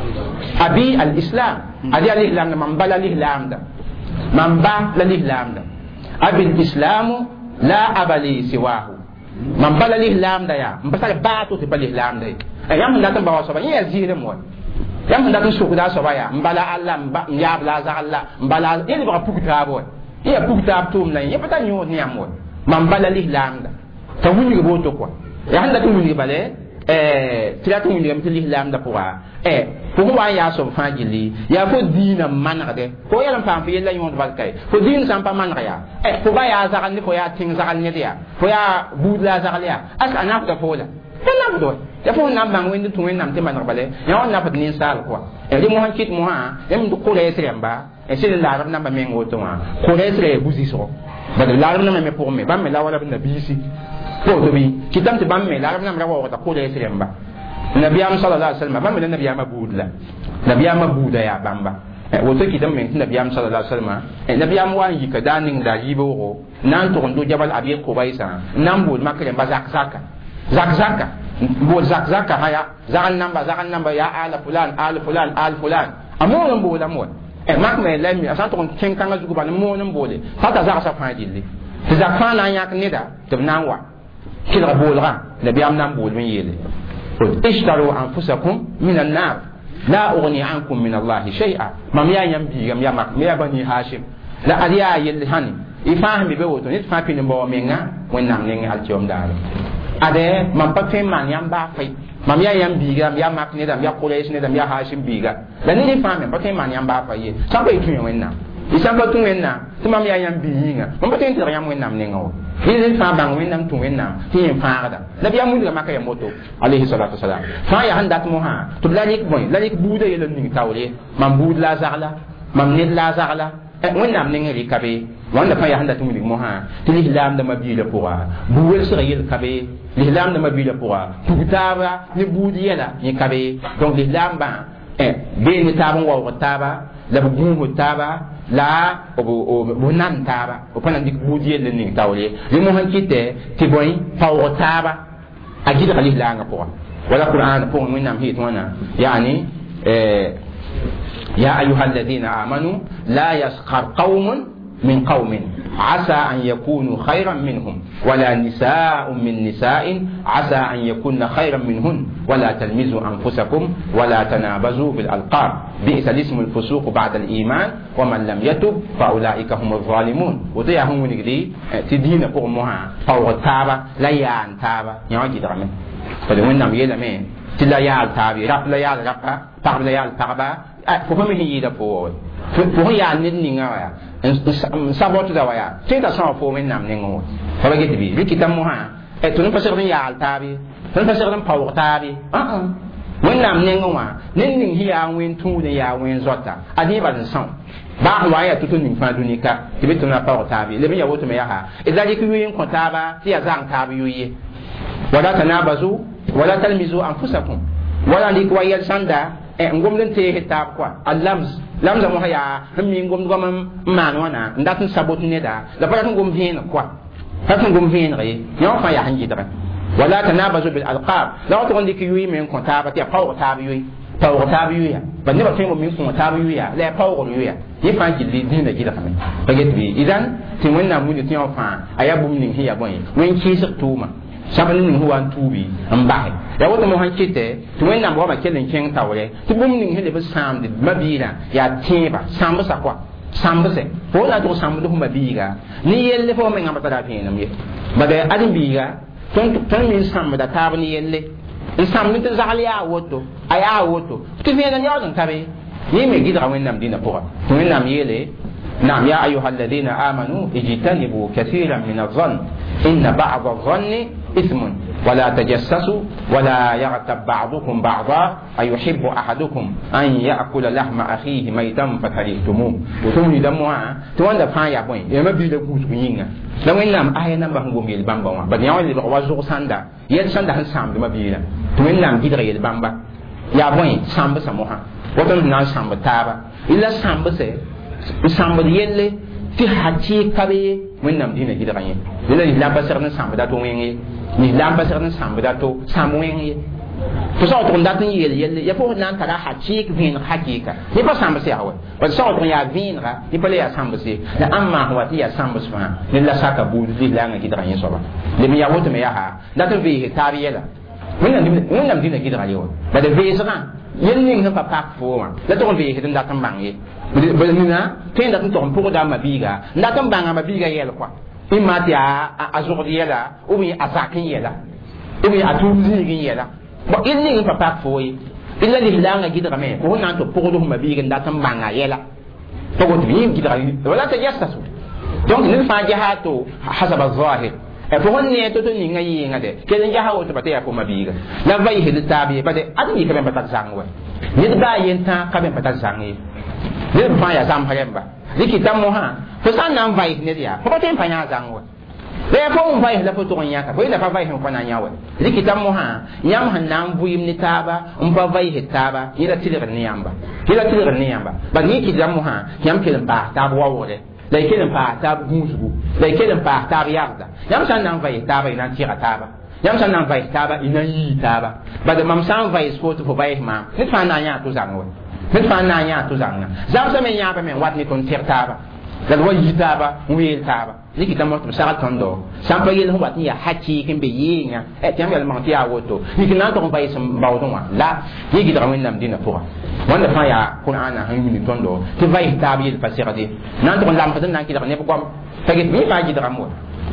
abi al islam adi al islam man bala al islam da man ba la islam da abil islam la abali siwahu man bala al islam da ya mbasa ba to ti bal islam da yam da tan ba wa so ba ya zire mo yam da tan su da so ba ya mbala allah mba ya bla za allah mbala ni ba pukuta bo ya pukta tum na ya pata nyo ni amon man bala l'islam da ta wuni go to quoi ya handa tu wuni bale tira tu wuni am l'islam da pour pour wa ya so fa gili ya fo dina manade ko ya lam fa fi yella yon bal kay fo din sam pa man ya fo ba ya zagal ni fo ya ting zagal ni dia fo ya budla zagal ya as anaf da fo la tanam do ya fo nam bang wen tu wen nam te man bale ya on na pa ni sal quoi ri mo han kit mo ha em du ko le sremba c'est la arab na ba men woto wa ko resre buzi so ba de la arab na me pour me ba me la wala na bisi ko to bi kitam te ba me la arab na rawa wata ko resre mba nabi am sallallahu alaihi wasallam ba me nabi am budla nabi am buda ya bamba woto kitam men nabi am sallallahu alaihi wasallam nabi am wan yi ka daning da yibo nan to ndo jabal abi ko baisa nan bul makre ba zaka bo zaka haya zakan namba ya ala fulan amon bo la mo mak me la mi asan to ken kanga zugo ba mo non bole fata za sa fa jilli ti za fa na yak ne da to nan wa kila bolra nabi am nan bol min yele ishtaru anfusakum min an-nar la ughni ankum min Allah shay'a mam ya nyam bi gam ya mak me ya bani hashim la ariya yel hani ifahmi be woto ni fa pin bo menga wonnam ne ngal tiom dal ade man pa fe man yam ba fai mam ya yam biga ya mak ne dam ya quraish ne dam ya hashim biga la ne fa me pa fe man yam ba fai ye sa ba tu wenna isa ba tu wenna to mam ya yam biinga mam pa te ntir yam wenna ne ngaw ni fa bang wenna tu wenna ti en faada la biya mun ga makaya moto alayhi salatu wassalam fa ya handat mo ha to la nik boy la nik buuda yelo ni tawle mam buud la zagla mam ne la zagla wẽnnaam nengẽ rɩka be wãnda fãa yaa sẽn dat n wilg mosã tɩ lislaamdãmbã biilã pʋga bu-welsgã yelka be lislaamdãmbã biilã pʋga tug taaba ne buud yɛla yẽ ka be donc lislaambã bee ne taab n waoog taaba la b gũusd taaba la b nan taaba b pa na dɩk buud yell n ning taool ye rẽ mosã kɩtɛ tɩ bõe paoog taaba a gɩdga lislaangã pʋga wala qur'an pʋgẽ wẽnnaam sɩɩt wãna yaani يا أيها الذين آمنوا لا يسخر قوم من قوم عسى أن يكونوا خيرا منهم ولا نساء من نساء عسى أن يكون خيرا منهن ولا تلمزوا أنفسكم ولا تنابزوا بالألقاب بئس الاسم الفسوق بعد الإيمان ومن لم يتب فأولئك هم الظالمون وضيعهم من قدي تدين قومها فوق تابا لا يان تابا يعجي درمه فلوين نام يلمين تلا يال تابي رب لا يال ربا تاب لا يال تابا fo fa mi yida fo fo ya nit ninga ya sabot da waya tenta sa fo men nam ningo fa get bi rikitam mo ha e to pa serin ya altabi to pa serin pawo tabi wen nam ningo wa nin ning hiya wen tu de ya wen zota adi ba den san ba waya to nin fa dunika tibe to na pawo tabi le mi ya woto me ya ha e da ki wen ko taba ti ya zang tabi yuye wala tanabazu wala talmizu anfusakum wala lik wayal sanda ngom den te hitab kwa alams lamza mo haya mi ngom gom man wana ndat sabot ne da la pa ngom vin kwa pa ngom vin re yo fa ya hanji dara wala tanabazu bil alqab la to ndi ki wi men ko taba ti pa ta bi wi pa ta bi wi ya ba ne ba fe mo min ko ta bi wi ya la pa ko wi ya yi fa ji li din da ji da kame pa get bi idan tin wannan mun ti yo fa aya bum nin hiya boy wen ki sak tuma sabani ning huwa tubi ambahe ya woto mo hankite to wenna mo ba kelen ken tawre to bum ning hele be samde mabira ya teba sambu sakwa sambu se fo la to sambu do mabiga ni yelle fo men ngamba tada pinam ye bade adin biga ton min sambu da tabni yelle in sambu to zaliya woto aya woto to fi na nyaw tabe ni me gidra wennam dina pora to wennam yele نعم يا أيها الذين آمنوا اجتنبوا كثيرا من الظن إن بعض الظن إثم ولا تجسسوا ولا يغتب بعضكم بعضا أيحب أحدكم أن يأكل لحم أخيه ميتا فكرهتموه وتم يدموا توان فايا بوين يما بيدا كوسكينغا لو إنام آية نمبر هم بومي البامبا بدي يوم اللي بقوا ساندا يل ساندا هن سام دم بيدا تو إنام جدرا البامبا يا بوين سام بسموها وتم نال سام تابا إلا سام بسه sambd yelle ti hati kabe wẽnnaam dĩnã gɩdg yẽ dẽla lislaam pa segd n sãmbda to wẽng ye lislaam pa segd n sãmbda to sãmb wẽng ye fo saootg n dat n yeel yelle ya fo na n tara hakɩɩk vẽeneg hakɩɩka yẽ pa sãmbs yaa wa bad saootg n yaa vẽenega yẽ pa la yaa sãmbs ye la ãn maas wa tɩ yaa sãmbs fãa ne la saka buud lislaangã gɩdga yẽ soaba leb n yaa woto me yaa dat n veese taab yɛla wẽnnaam dĩnã gɩdga ye wa bad veesgã yel ning sẽn pa pak fo wã la tog n veesd n dat n bãng ye nina tõe dat n tog n pʋgda mabiiga n dat n bãnga mabiiga yɛl kɔa ĩmma tɩ a zogd yɛla b a zak n yɛla b a tʋʋm zĩig n yɛla yel ning n pa pak fo ye illa lislaangã gɩdgame fo sẽn na n tɩ pʋgd f mabiig n dat n bãnga yɛla pa got bɩ yĩm gɩdga wala ta yasasu donc ned fãa gesa to hasaba zahir fo hon ne to ninga yinga de ke den jaha woto bata ya ko mabiga la vai hil tabi bade adni ka ben bata zangwe nid ba yenta ka ben bata zangi nid fa ya zam haremba likita mo ha fo san nan vai ne dia fo bata pa nya zangwe le fo un vai la fo to nya ka fo ila fa vai hen ko na nya we likita mo ha yam han nan buyim ni taba um pa vai he taba ila tilir ni yamba ba ni ki jam mo ha yam ke ba taba wa wore la kelen pa tab gusgu la kelen pa tab yarda yam san nan vai taba ina tira taba yam san nan vai taba ina yi taba ba da mam san vai sport fo vai ma ni fa na nya to zangwe ni fa na nya to zanga zam sa me nya ba me wat ni kon tira taba la wa yi taba wi taba ni kita mo to sa tondo sam pa yel ho wat ni ya hachi kin be yinga e tiam yel ma ti ya woto ni kina to vai sam bawo wa la yi gidra wen nam dina pora wanda fa ya qur'ana han yini tondo ti vai tabi el fasirade nan to lam fadan nan ki da ne ko tagit mi ba gidra mo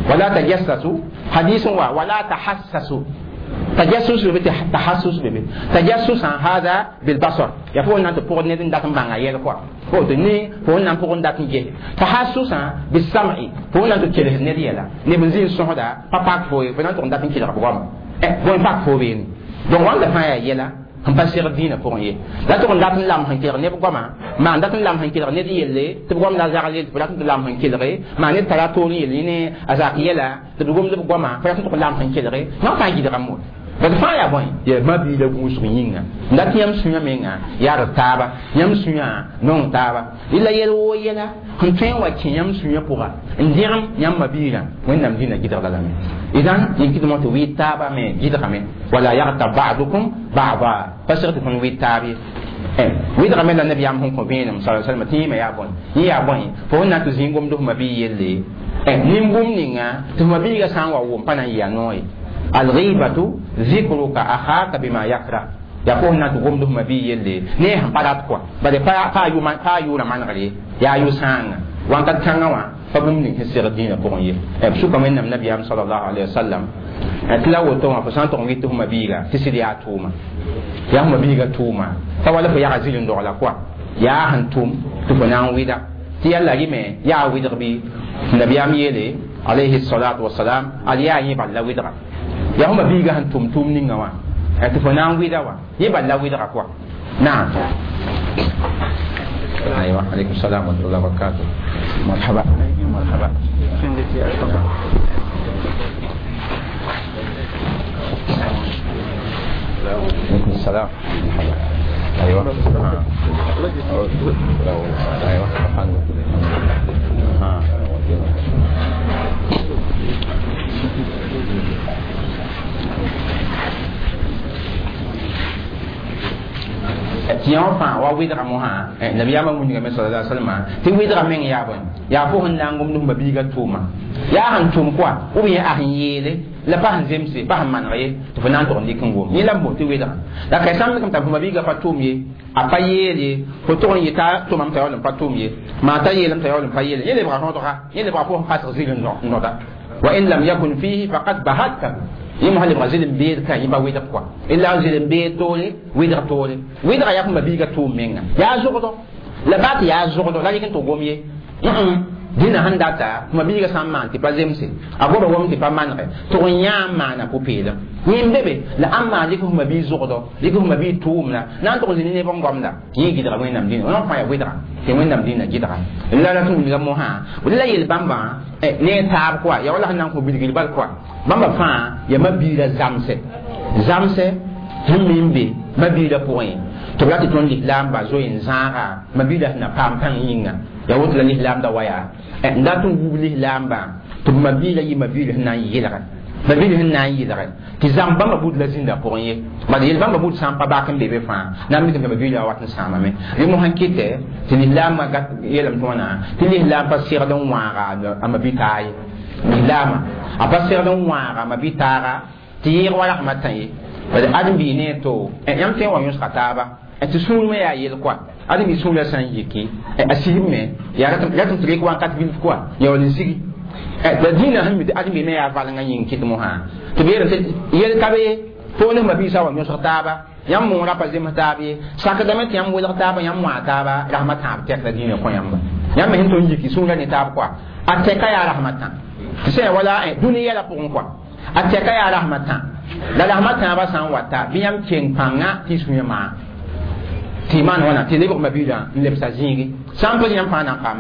ولا تجسسوا حديث ولا تحسسوا تجسس بيت تحسس بيت تجسس هذا بالبصر يقول أن تقول ندين داتن بعيا يلقوا هو تني هو أن تقول داتن جه تحسس بالسمع هو أن تقول ندي لا نبنزين سهدا بابك فوي فنان تقول داتن كذا بقوم بقوم بابك فوي دون وان دفعا يلا هم بسير دينا فوقيه لا تقول داتن لام هنكير نبي قوما ما داتن لام هنكير ندي يلي تبقوم لا زعلي فلاتن لام هنكير ما نتلا توني يلي ني أزاكي يلا تبقوم قوما فلاتن تقول لام هنكير ما فاجي درامون ba fa ya boy ya mabi da ku su yinga ndat yam sunya menga ya taba yam sunya non taba illa yelo yela kun fen wa kin yam sunya puga ndiram yam mabira wennam dina gidar dalame idan yinki mo to wi taba me gidar me wala yaqta ba'dukum ba'da fasirtu kun wi tabi wi da men nabi am hon ko bin sallallahu alaihi wasallam ti me ya boy fo na to zingom do mabi yelle nimbum ninga to mabi ga sangwa wo pana ya noy الغيبة ذكرك أخاك بما يكره يقول نتقوم دهم بي يلي نيهم بدات كوا بدي فا يونا من غلي يا يوسان وانت تنغوا فبم ني سير الدين بوني بشو كمان النبي صلى الله عليه وسلم اتلاو تو فسان تو نيتو مبيغا تسيدي اتوما يا مبيغا توما فولا في يغزيل ندولا كوا يا هنتوم تفنان ويدا تي الله يمي يا ويدر بي النبي يلي عليه الصلاه والسلام عليا يبال ويدر ya huma biga han tum ninga wa ati fo nan wida wa ye balla wida ka kwa na aywa alaykum salam wa rahmatullahi wa barakatuh marhaba marhaba finditi ataba alaykum salam aywa aywa tiyan fa wa widra mo ha nabiyama mun ga sallallahu alaihi wasallam ti widra men ya bon ya fo hon nangum dum babiga tuma ya han tum kwa u bi a hin yele la pa han zemse pa han man re to fa nan to ndi kan go ni lambo ti widra da kai sam kam ta babiga fa tum ye a pa yele fo to yi ta to mam ta yolum pa tum ye ma ta yele ta yolum pa yele yele bra to ha yele bra fo ha ta zilin no da wa in lam yakun fihi faqad bahatta yim hali brazil beer kan yiba wida kwa illa zil beer tole wida ya kuma biga to menga ya zogodo la bat ya zogodo la yikin to gomye dina handata kuma biga samman ti pazemse agoba wom ti pamanre to nyama na popela yim bebe la amma likum mabi zogodo likum mabi tumna nan to zini ne bon gomda yi gidra mo nam dina on fa ya wida ke mo nam dina gidra illa la tun ga mo ha wala yel bamba ne tab kwa ya wala nan ko bidigil bal kwa bamba fa ya mabira zamse himmimbe mabira point to lati ton l'islam ba zo in zara mabira na pam pan yinga ya wutla l'islam da waya ndatun wubli l'islam ba to mabira yi mabira na yilaka mabira na yilaka ti zamba mabud la zinda point ba de bamba bud sam pa ba kan bebe fa na mi kan mabira watin sama me yi mo hankite ti l'islam ga yelam tona ti l'islam pa sir don wara amabita yi l'islam a passer don wara mabitara tiyir wala matai wala adam bi ne to yam te wa yus kataba et sunu me ya yel kwa adam bi sunu san yiki asihme ya ratum trik wa kat bil kwa ya wala sigi da dina hammi adam bi me ya fala ngayin kit mo ha to be yel kabe to ne mabisa wa yus kataba yam mo rapa zema tabi sakadame yam wala kataba yam wa taba rahmatan tek da dina ko yam yam hin to yiki sunu ne tab kwa ateka ya rahmatan c'est wala dunia la pour quoi ateka ya rahmatan la rahmatan ba san wata biyam ken panga ti sunyama ti man wana ti lebo mabida le sa zingi sample yam fa na kama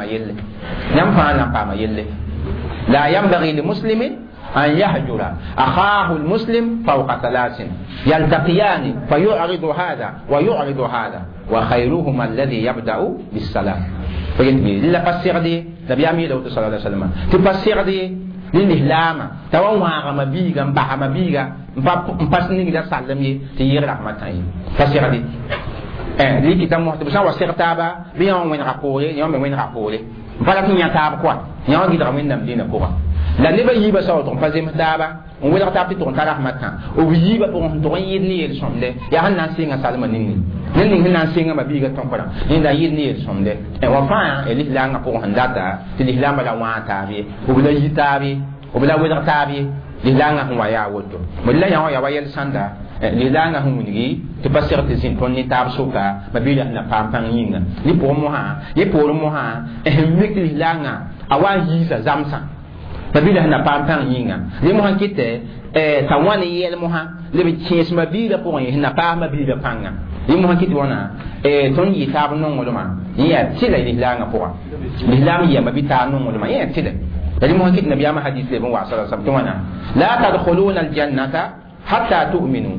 yelle la yanbaghi li muslimin an yahjura akhahu almuslim fawqa thalathin yaltaqiyani fayu'ridu hadha wa yu'ridu hadha wa khayruhuma alladhi yabda'u bis salam فينبي لا فسردي نبي أمي لو صلى الله عليه وسلم تفسردي للإسلام توا وعى مبيجا مباح مبيجا مباسني لا سلمي تيجي رحمة تاني فسردي لي كتاب محتوى بس وسير تابا بيوم وين رابوري يوم وين رابوري فلا تنيا تاب كوا يوم كده وين نمدينا كوا la neba yiba sa to pa zem daba on wela ta pi to ta rahmatan o yiba to on to yid ni el somde ya han nan singa salma ninni ninni nan singa ma biga ton para ni da yid ni el somde e wa fa el islam ko han data ti islam la wa ta bi o la yita bi وبلا ودا تابي للanga hwa ya woto mulla ya wa yel sanda lilanga hungi to passer te sin ton ni tab suka mabila na pampang yinga ni pomo ha ye pomo ha mik lilanga awa yisa zamsa mabila na pampang yinga ni mo hankite tawani yel mo ha le bi ches mabila po yin na pa mabila panga ni mo hankite wana ton yi tab non ngoloma ya tila lilanga po lilanga ya mabita non ngoloma ya tila يعني ممكن النبي ما حديث لي بن واسع سبتمنا لا تدخلون الجنة حتى تؤمنوا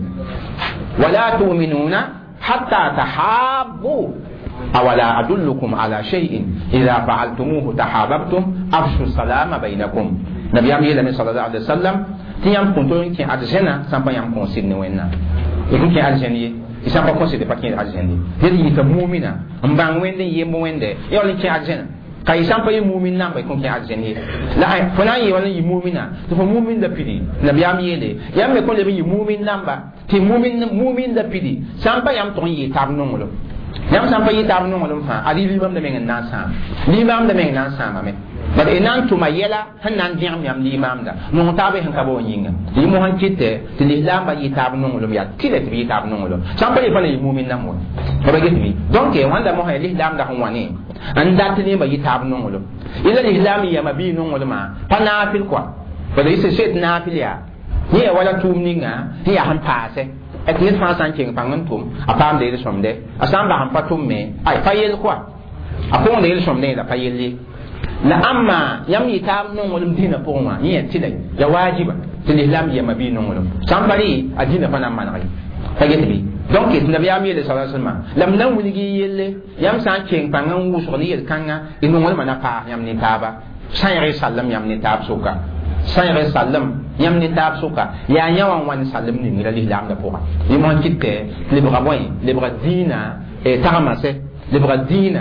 ولا تؤمنون حتى تحابوا أولا أدلكم على شيء إذا فعلتموه تحاببتم أفشوا السلام بينكم نبي محمد صلى الله عليه وسلم تيام كنتم كي أرجنا سامبا يام كونسيد نوينا يكون كي أرجني يسامبا كونسيد باكين أرجني يدي يتمومنا مبان وين يمو وين يولي كي أرجنا kay sampa yi mu'min nan bay kon ki aljani la ay fona yi wala yi mu'mina to fo mu'min da pidi nabiyam yele yam me kon le yi mu'min nan ba ti mu'min da pidi sampa yam ton yi tab non ngolo yam sampa yi tab non ngolo fa ali limam da men nan sa limam da men nan sa ma me bad enan tuma yela hanan diam yam limam da non tabe han kabo yinga yi mo han kitte ti l'islam ba yi tab non ngolo ya tile ti yi tab non ngolo sampa yi fana yi mu'min nan mo ba getmi donc wanda mo ha l'islam da hon wani an dat ne ba yitab non wolo ila islami ya mabi non wolo ma panafil kwa wala ise set nafil ya ni wala tumninga ni ya han pase et ni fa san king pangan tum apam de somde asam ba han patum me ay fayel kwa apon de somde da fayeli la amma yam yitab non wolo dina poma ni ya tidai ya wajiba til islam ya mabi non wolo sambari adina fana manari tagetbi donc nabi ami le sallallahu alaihi wasallam lam nan wuligi yelle yam san king pangan wuso ni yel kanga inu wal mana pa yam ni taba sayri sallam yam ni tab suka sayri sallam yam ni tab suka ya nyawan wan sallam ni ngila l'islam da poka ni mon kitte le bra boy le bra dina e taramase le bra dina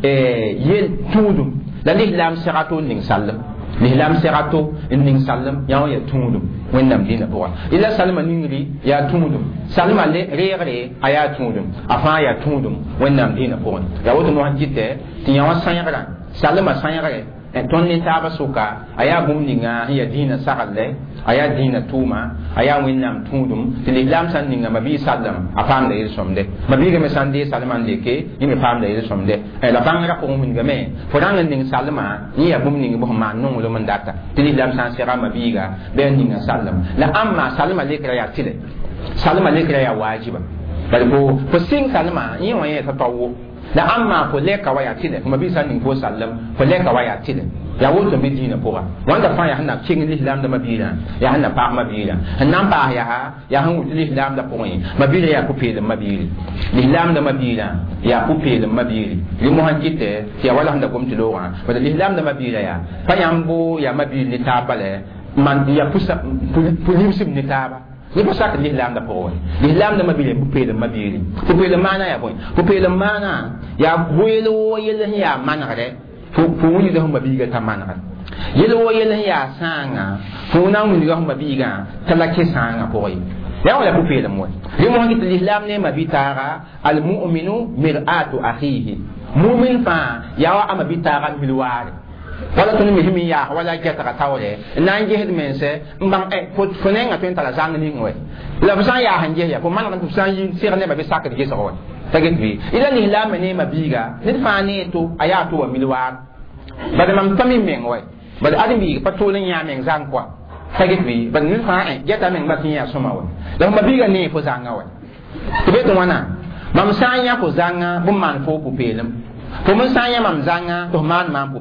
yel tudum la l'islam sirato ning sallam l'islam serato ning sallam ya ya tundum wennam dina bo ila salma ningri ya tundum salma le regre aya tundum afa ya tundum wennam dina bo ya woto no hanjite ti ya wasanyara salma sanyara ton ni taba suka aya bumninga ya dina sagalle aya dina tuma aya wennam tundum l'islam san ninga mabi sallam afam da yelsomde mabi ga mesande salman leke ni me fam da yelsomde la banga ko mun ga me foranga ning salma ni ya bumninga bo man non lo man data l'islam san sera mabi ga be ninga sallam la amma salma leke ya tile salma leke ya wajiba bal ko sing salma ni wa ya tawo la amma ko leka wa ya tile kuma bi san ning ko sallam ko leka wa ya tile ya woto be dina poa wanda fa ya hanna king l'islam da mabila ya hanna pa mabila hanna pa ya han wuti l'islam da poa mabila ya ko pele mabili l'islam da mabila ya ko pele mabili li mo hanjite ya wala handa kom tilo wa wala l'islam da mabila ya fa yambo ya mabili tabale man ya pusa pulimsim ni taba ni ba sak l'islam da poa l'islam da mabili ko pele mabili ko pele mana ya boy ko pele mana ya buelo yele ya manare fu wuni da hum biga tamana yelo yelo ya sanga fu na wuni da hum biga talake sanga boy ya wala ku pele mo limo ngi l'islam ne mabitara al mu'minu mir'atu akhihi mu'min fa ya wa amabitara milwari wala tuni mihimi ya wala jata tawle nan je hedmense mbang fu ne nga tun tala zang ni ngwe la fa ya hanje ya ko man kan tu san yin sir ne ba be sakati ge sawo taget bi ila ni la mene mabiga nit fane to ayato wa milwar bad mam tami mengwe bad adim bi patolin ya meng zang kwa taget bi bad nit fa jeta meng ba tinya soma wa la mabiga ne fo zanga wa to be to wana mam sanya ko zanga bum man fo pu pelem fo mun sanya mam zanga to man pu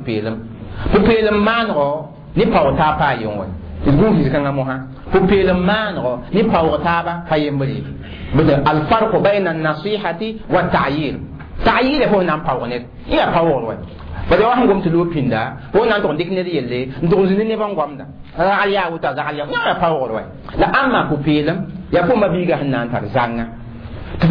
pelem man ro ni pawta pa yonwe igun fi kan mo ha pu pelem man ro ni pawta ba fayembri bada al farq bayna an-nasihati wa at-ta'yir ta'yir fo nan pawne ya pawro bada wa ngom tulu pinda fo nan to dikne yelle ndo zini ne ban gwamda aliya wuta za aliya ya pawro la amma pu pelem ya fo mabiga hanan tar zanga to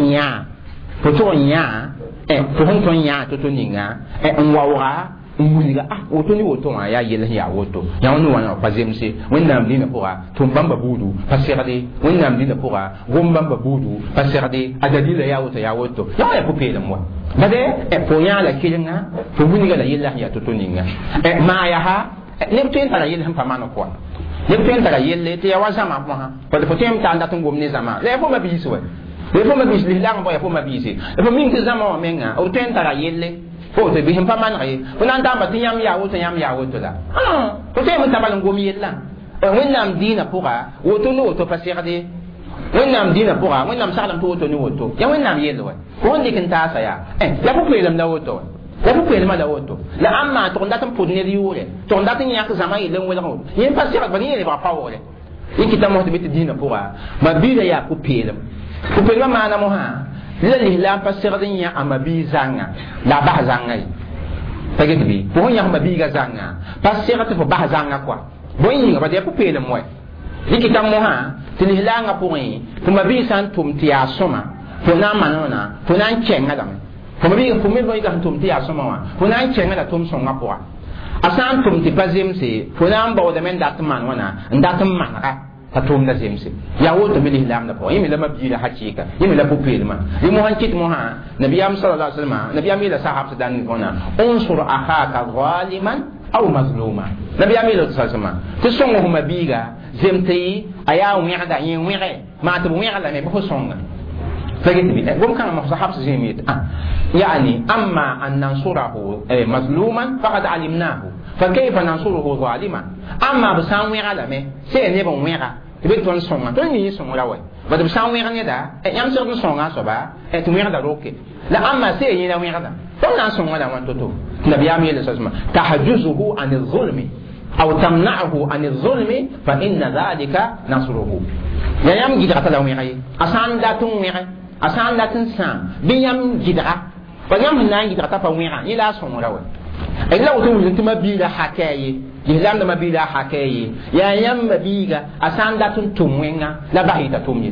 to nya fo hon to nya to ninga nwawa muniga woto ni woto ya yele ya woto ya wonu wana pazemse wonnam dina pora tumbamba budu pasirade wonnam dina pora gombamba budu pasirade adadila ya woto ya ya popele mo bade ponya la kilinga to muniga la yella ya to ninga ma ya ha neb tõe n tara yell sẽn pa maan koa neb tõe n tara yelle tɩ ya wa zãma mosã pa fo tõe n taan dat n gom ne zãma la ya fo mabiis wa la fo mabiis lislaam pa ya fo mabiise la fo ming tɩ zãma wã menga b tõe n tara yelle fo tɩ bɩ sẽn pa maneg ye fo na n tãmba tɩ yãmb yaa woto yãmb yaa woto la fo tõe n tabal n gom yella wẽnnaam dĩinã pʋga woto ne woto pa segde wẽnnaam dĩinã pʋga wẽnnaam saglem tɩ woto ne woto ya wẽnnaam yell wa fo sẽn dɩk n taasa yaa ya fo peelem la woto wa la fo peelmã la woto la ãmma tɩg n dat n pʋd ned yʋʋre tɩg n dat n yãk zãma yell n welgo yẽ pa segd bad yẽ lebga pa waoore yẽ kɩta mos tɩ bɩ tɩ dĩinã pʋga mabiilã yaa pʋ-peelem pʋ-peelmã maana mosã la lislaam pa segd n yã a mabii zãnga la a bas zãnga ye pa get bɩ fo sẽn yãk mabiiga zãnga pa segd tɩ fo bas zãnga koa bõe yĩnga bad ya pʋ-peelem wɛ yẽ kɩta mosã tɩ lislaangã pʋgẽ tɩ mabii sã n tʋm tɩ yaa sõma fo na n maan wãna fo na n kẽnga lame fo me ba sẽn tʋm tɩ yaa sõma wã fo na n kẽngã la tʋm sõngã pʋga a sã n tʋm tɩ pa zemse fo na n baoodame n dat n maan wãna n dat n manega pa tʋʋmda zemse yaa woto me lislaamdã pʋgã yẽ me la mabiila hakɩɩka yẽ me la pʋ-peelmã yẽ mosã n kɩt mosã nabiyaam sala salama nabiyaam yeela sahabs dãn wãna unsur axaaka zaliman aw mazluma nabiyaam yeela sa salama tɩ sõng f mabiiga zem tɩ a yaa wẽgda yẽ wẽge maa tɩ b wẽg lame bɩ fo sõnga قوم كان مصحف زيميت يعني أما أن ننصره مظلوما فقد علمناه فكيف ننصره ظالما أما بسان ويغا لمي سيني بون ويغا تبي تون سونغا تون ني سونغا وي بد بسان ويغا نيدا يام سيغ سونغا سوبا ات ويغا روكي لا أما سيني لا ويغا تون نان سونغا لا وان توتو نبي امي لسما تحجزه عن الظلم أو تمنعه عن الظلم فإن ذلك نصره يا يام جيدا تلا ويغا أسان داتون ويغا asan latin sam biyam gidra bagam nan gidra ta pa wira ni la so mora wa ay la wutu wulin tuma bila hakaye yihlam da mabila hakaye ya yam mabiga asan latin tumwenga la bahita tumyi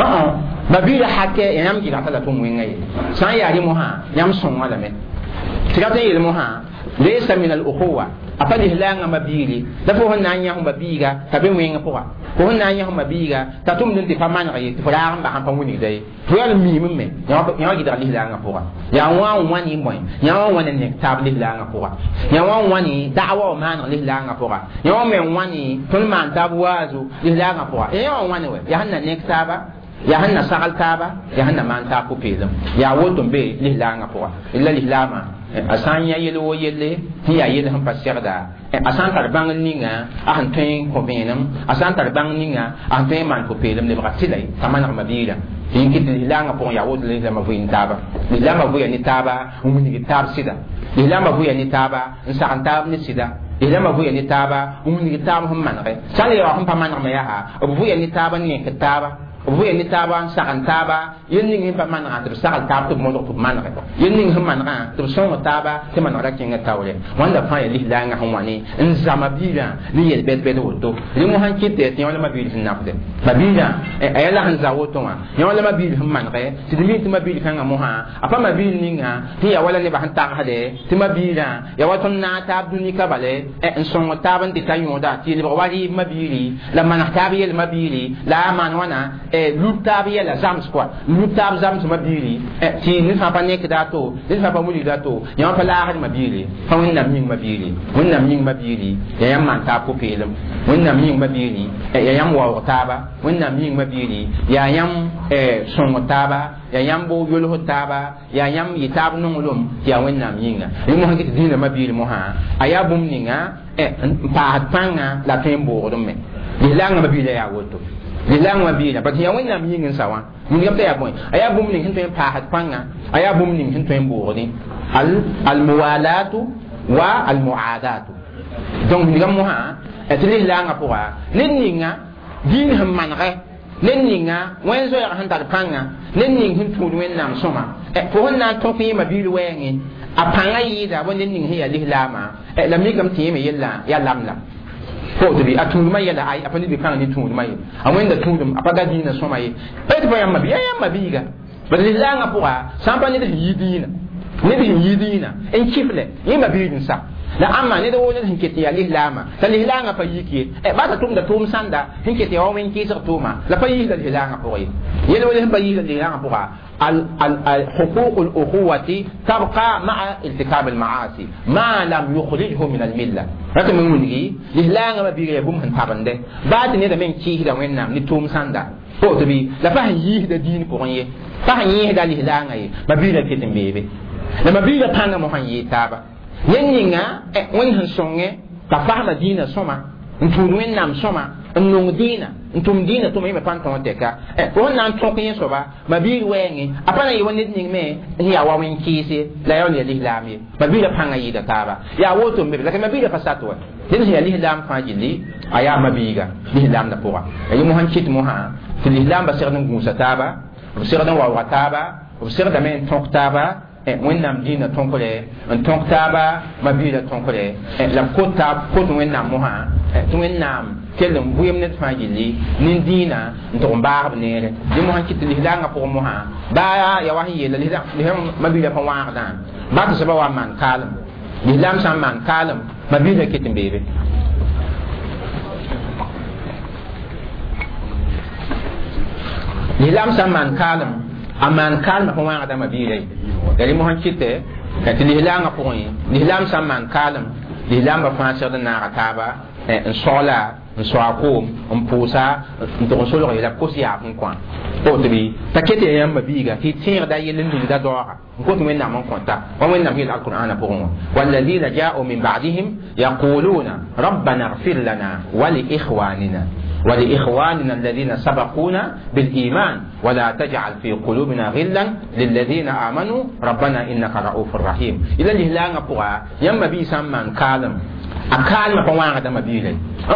mabila hakaye yam gidra ta la tumwenga yi san yari mo ha yam so wala me tigata yi mo ha laysa min al ukhuwa apal ihlanga mabili da fo hon nan yam mabiga tabe wenga poa ko hon nan yam mabiga tatum din ti famana yi ti fara ba han pa wuni dai to yal mi me ya gidra lihlanga poa ya wa wani moy ya wa wani ne tab lihlanga poa ya wa wani da'wa man lihlanga poa ya wa men wani tun man tabwazu lihlanga poa ya wa wani we ya hanna ne taba ya hanna sagal taba ya hanna man ta ko pelum ya woto be lihlanga poa illa lihlama asan ya yele wo yele ti ya yele han pasirda asan tar bang ninga a han tin ko benam asan tar bang ninga a tin man ko pelum le bratilai tamana mabira yin kit langa pon ya woto le ma vuin taba lama vuya ni taba umuni ki tab sida lama vuya ni taba nsan tab ni sida lama vuya ni taba umuni ki tab hum man re sale ya hum pa man ma ya ha vuya ni taba ni ki taba vuya ni taba sakan taba yin ni pa man ra to sakal tab to mo to man ra yin ni hum man ra to so taba te man ra kinga tawle wanda fa ya langa hum wani in zama bila ni yel bet bet woto ni mo han kite ti wala mabil fin nafde mabila ay la han za woto wa ni wala mabil hum man ra ti mi ti mabil kan mo ha apa mabil ninga ti ya wala ni ba han ta hade ti mabila ya waton na tab duni ka bale en so taban ti tayo da ti ba wali mabili la man tabi el mabili la man wana lutab yela zams quoi lutab zams mabili ti ni fa pa nek dato ni fa pa muli dato ya pa la ha mabili fa wonna min mabili ya yam man ta ko pelum wonna min mabili ya yam wa taba wonna min mabili ya yam son taba ya yam bo yolo taba ya yam yitab nungulum ya wonna minga ni mo hanki dina mabili mo ha aya bum ninga pa panga la tembo do me dilanga mabili ya woto lilang mabila ba ya wẽnnaam yĩngẽ sawa mun yam ya boy aya bum ning hin pa hat panga aya bum ning hin tõe n boogde al muwalatu wa al muadatu donc ningam mo ha et lilanga pʋga ned ninga diin sẽn manegɛ ned ninga wẽn zoɛɛg sẽn tar pãnga ned ning sẽn tũud wẽnnaam sõma fo sẽn na n tõk yẽ mabiil wɛɛngẽ a pãnga yɩɩda wa ned ning sẽn yaa lislaama la mikame tɩ yẽme yella ya lamlam ko to bi atun ma yala ay apani bi kan ni tun ma yi amwen da tun apaga dina so ma yi pet ba yamma bi ga bari langa puwa sampa ni da yidina en kifle yima bi din sa la amma ne da woni hinketi ya lihlama ta lihlanga pa yiki ba ta tum da tum sanda hinketi ya wen ki sar tuma la pa yi da lihlanga puwa yele woni pa yi da lihlanga puwa al huquq al ukhuwati tabqa ma'a irtikab al ma'asi ma lam yukhrijhu min al milla rata mun wuni lihlanga ma biga bum han tabande ba ne da men ki da wennam ni tum sanda ko to bi la fa yi da din ko ye fa yi da lihlanga ye ma biga ketin bebe la ma biga tanga mo han yi taba yenninga wen han songe ta fa ma dina soma ntum wennam soma nung dina ntum dina to me pan ton teka won nan ton kin so ba ma bi wengi apana yi woni ning me ya wa wen kisi la yo ne lihlami ma bi la panga yi da taba ya woto me la ma bi la fasatwa din ya lihlam fa jili aya ma bi ga lihlam da pora ayi mo han kit mo ha ti lihlam ba sir ngun sa taba sir dan wa taba sir da men ton taba wẽnnaam dĩinã tõnkre n tõk taaba mabiila tõnkre la kot wẽnnaam mosã tɩ wẽnnaam kell n vɩɩm ned fãa gilli nin-dĩinã n tʋg n baagb neere dẽ mosã kɩt lislaangã pʋgẽ mosã baa ya wa sẽn yeela mabiila pa wãagdã ba tɩ soaba wa n maan kaalem lislaam sã n maan kaalem mabiila ket n beebe lislaam sã n maan kaalem a maan kaalmã pa wãagda mabiila ye yari mo han kite ka ti lihlanga pʋgẽ lihlam sã n maan kaalem lihlamba fãa segd n naaga taaba n sogla n soa koom n pʋʋsa n tʋg n solg yeela kos yaab n kõ tɩ bɩ t'a ket ya yãmba biiga tɩ tẽegda yell n ligda daooga n kot wẽnnaam n kõta wa wẽnnaam yel alqur'ana pʋgẽ wã walladina ja'u min ba'dihim yaquluna rabbana ighfir lana wa li ikhwanina ولإخواننا الذين سبقونا بالإيمان ولا تجعل في قلوبنا غلا للذين آمنوا ربنا إنك رؤوف رحيم إلى الله لا نقوى يما بي سمان كالم أكالم فوانا دم بيلي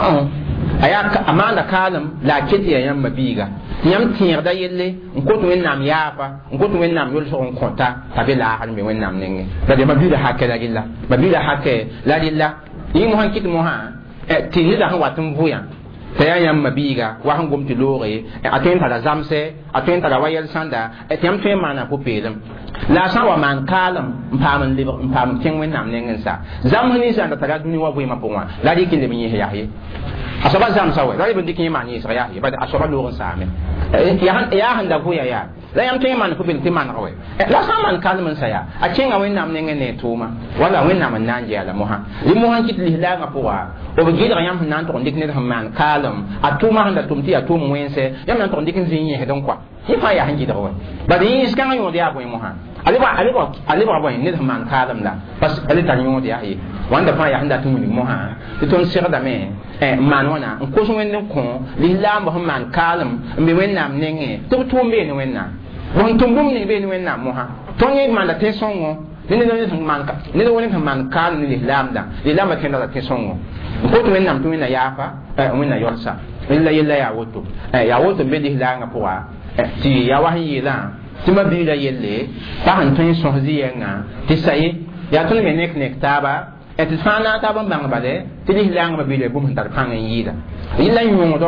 أيا أمان كالم لا كتير يما بيغا يم تير دا يلي نكوت وين نام يافا نكوت وين نام يلسو نكوتا تبي لا أحد وين نام نيني لا دي ما بيلا حكي لا جلا ما بيلا حكي لا جلا يمهن كت مها تيجي ده هو تنفويا taya yam mabiga wa han gom ti lore aten tala zamse aten tala wayel sanda etem fe mana po pelem la sa wa man kalam mpam libo mpam tengwen nam nengen sa zamani sanda tala duni wa bwe mapongwa la di kinde mi ya he asaba zam sawe la ibn dikin mani sa ya he ba asaba loren sa me ya han da buya ya la yam tengman po pel timan rawe la sa man kalam sa ya a cenga wen nam nengen ne tuma wala wen nam nan je ala moha li moha kit li la nga po wa o be gidra yam nan to ndik ne man kalam atuma handa tumti atum wense yam nan to ndik nzinye he don kwa hi fa ya hanji da wa ba di iskanga yo dia boy moha aliba boy ne man kalam la pas ali tan yo dia hi wanda fa ya handa tumni moha to ton sir da me man wana ko so wen ko li la ba man kalam mbe wen nam nenge to tumbe ne wen na won tumbum ne be ne wen na moha ton ye man da te songo ne man ka ne woni man kalam ni lamda li lamda ken da te songo ko to wen nam to wen na yafa wen na yorsa illa yalla ya woto be li langa poa ti ya wa yela ti ma bi la yelle pa han tin so ziyenga ti sayi ya tun me nek taba et fana taba bang bale ti li langa ma bi le bum tar panga yida illa nyudo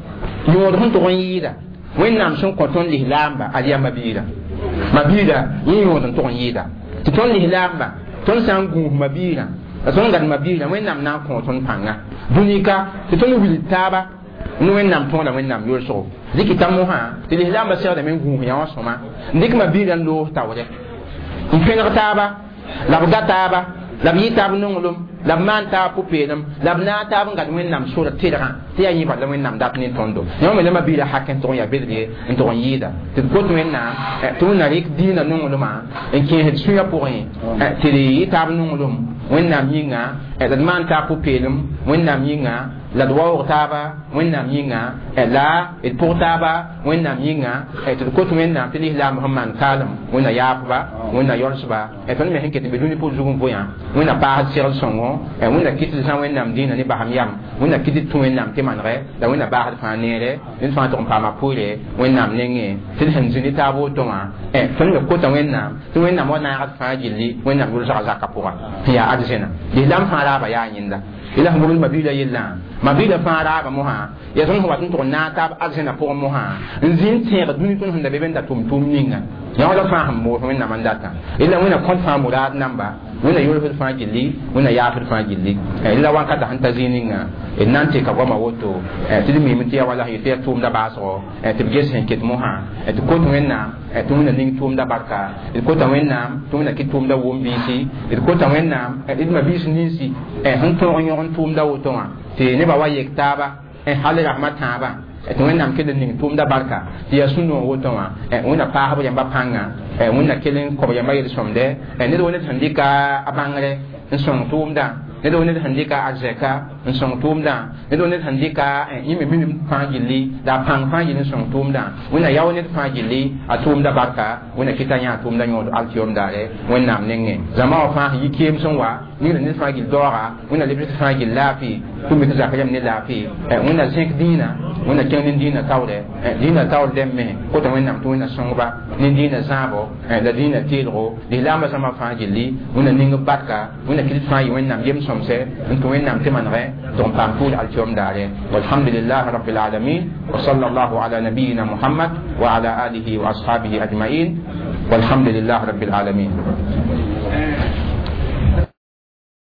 hun to yida wen nam son ko ton li lamba aliya ma bi la yi nyudo to yida ti ton li lamba ton sangu ma bi la son gan ma bi la wen nam na ko ton panga bunika ti ton wi taba no wen nam ton la wen nam yor so ziki tamu ha ti lihlam ba sir da men gu ya wasoma ndik ma bi dan lo tawre in fenga taba la ga taba la bi tab nungulum la man ta pupelum la na tab ngat wen nam sura tira ti ya yi ba la wen nam dat ni tondo no me ma bi la hakken ton ya bedri en ton yida ti ko to wen nam to na rik dina nunguluma en ki het suya pour en ti li tab nungulum wen nam yinga la man ta pupelum wen nam yinga la dwa taba wen nam yinga la et pour taba wen nam yinga et ko to wen nam ti la muhammad kalam wen na yapba wen na yorsba et ton me henke te beduni pour zugun voyan wen na ba sir songo et wen na kitu san wen nam dina ni baham yam wen na kitu to wen nam te manre la wen na ba fa nere wen fa to pa ma pure wen nam nenge ti hen zuni tabo to ma et ton me ko to wen nam wana ga fa jili wen nam gulu sa kapura ya adzena di lam fa la ba ya yinda ila hamul mabila yilla mabila fara ba moha ya son wa tun to na ta azena pour moha nzin tier duni tun hunda beben da tum ninga ya wala faham mo wẽnnaam n data illa wẽna kõt fãa muraad namba wẽna yʋlsd fãa gilli wẽna yaafd fãa gilli illa wãnkata sẽn ta zĩig ninga d na n tɩka goama woto tɩ d miime tɩ ya wala yetɩ ya tʋʋmda baasgɔ tɩ b ges sẽn ket mosã tɩ kot wẽnnaam tɩ wẽna ning tʋʋmda barka d kota wẽnnaam tɩ wẽna kɩ tʋʋmda wʋm-biisi d kota wẽnnaam d ma-biis ninsi sẽn tõog n yõg n tʋʋmda woto wã tɩ nebã wa yek taaba hal rahma tãabã tɩ wẽnnaam kell n ning tʋʋmda barka tɩ ya sũ-noog woto wã wẽna paasb yãmba pãnga wẽna kell n kõb yãmba yel-sõmdɛ ned wa ned sẽn dɩka a bãngre n sõng tʋʋmdã ned wa ned sẽn dɩka a zɛka n sõng tʋʋmdã ned wa ned sẽn dɩka yĩme minim fãa gilli la a pãng fãa gill n sõng tʋʋmdã wẽna yao ned fãa gilli a tʋʋmda barka wẽna kɩta yã tʋʋmda yõod altɩyom daare wẽnnaam nengẽ zãma wã fãa sẽn yi keem sẽn wa ningda ned fãa gill daooga wẽna lebs fãa gill laafɩ tʋm tɩ zak yam ne laafɩ wẽna zẽk dĩinã wẽna kẽng ne dĩinã taoorɛ dĩinã taoor dɛmme kota wẽnnaam tɩ wẽna sõngba ne dĩinã zãabo la dĩinã teelgo lislaambã zãma fãa gilli wẽna ning barka wẽna kɩt fãa yɩ wẽnnaam yem sõmsɛ n tɩ wẽnnaam tɩ manegɛ tɩ n paam tʋʋl altɩyom daare walhamdulilah rabil alamin wa sallallahu ala nabiyina muhammad wa ala alihi wa ashabihi ajmain walhamdulilah rabil alamin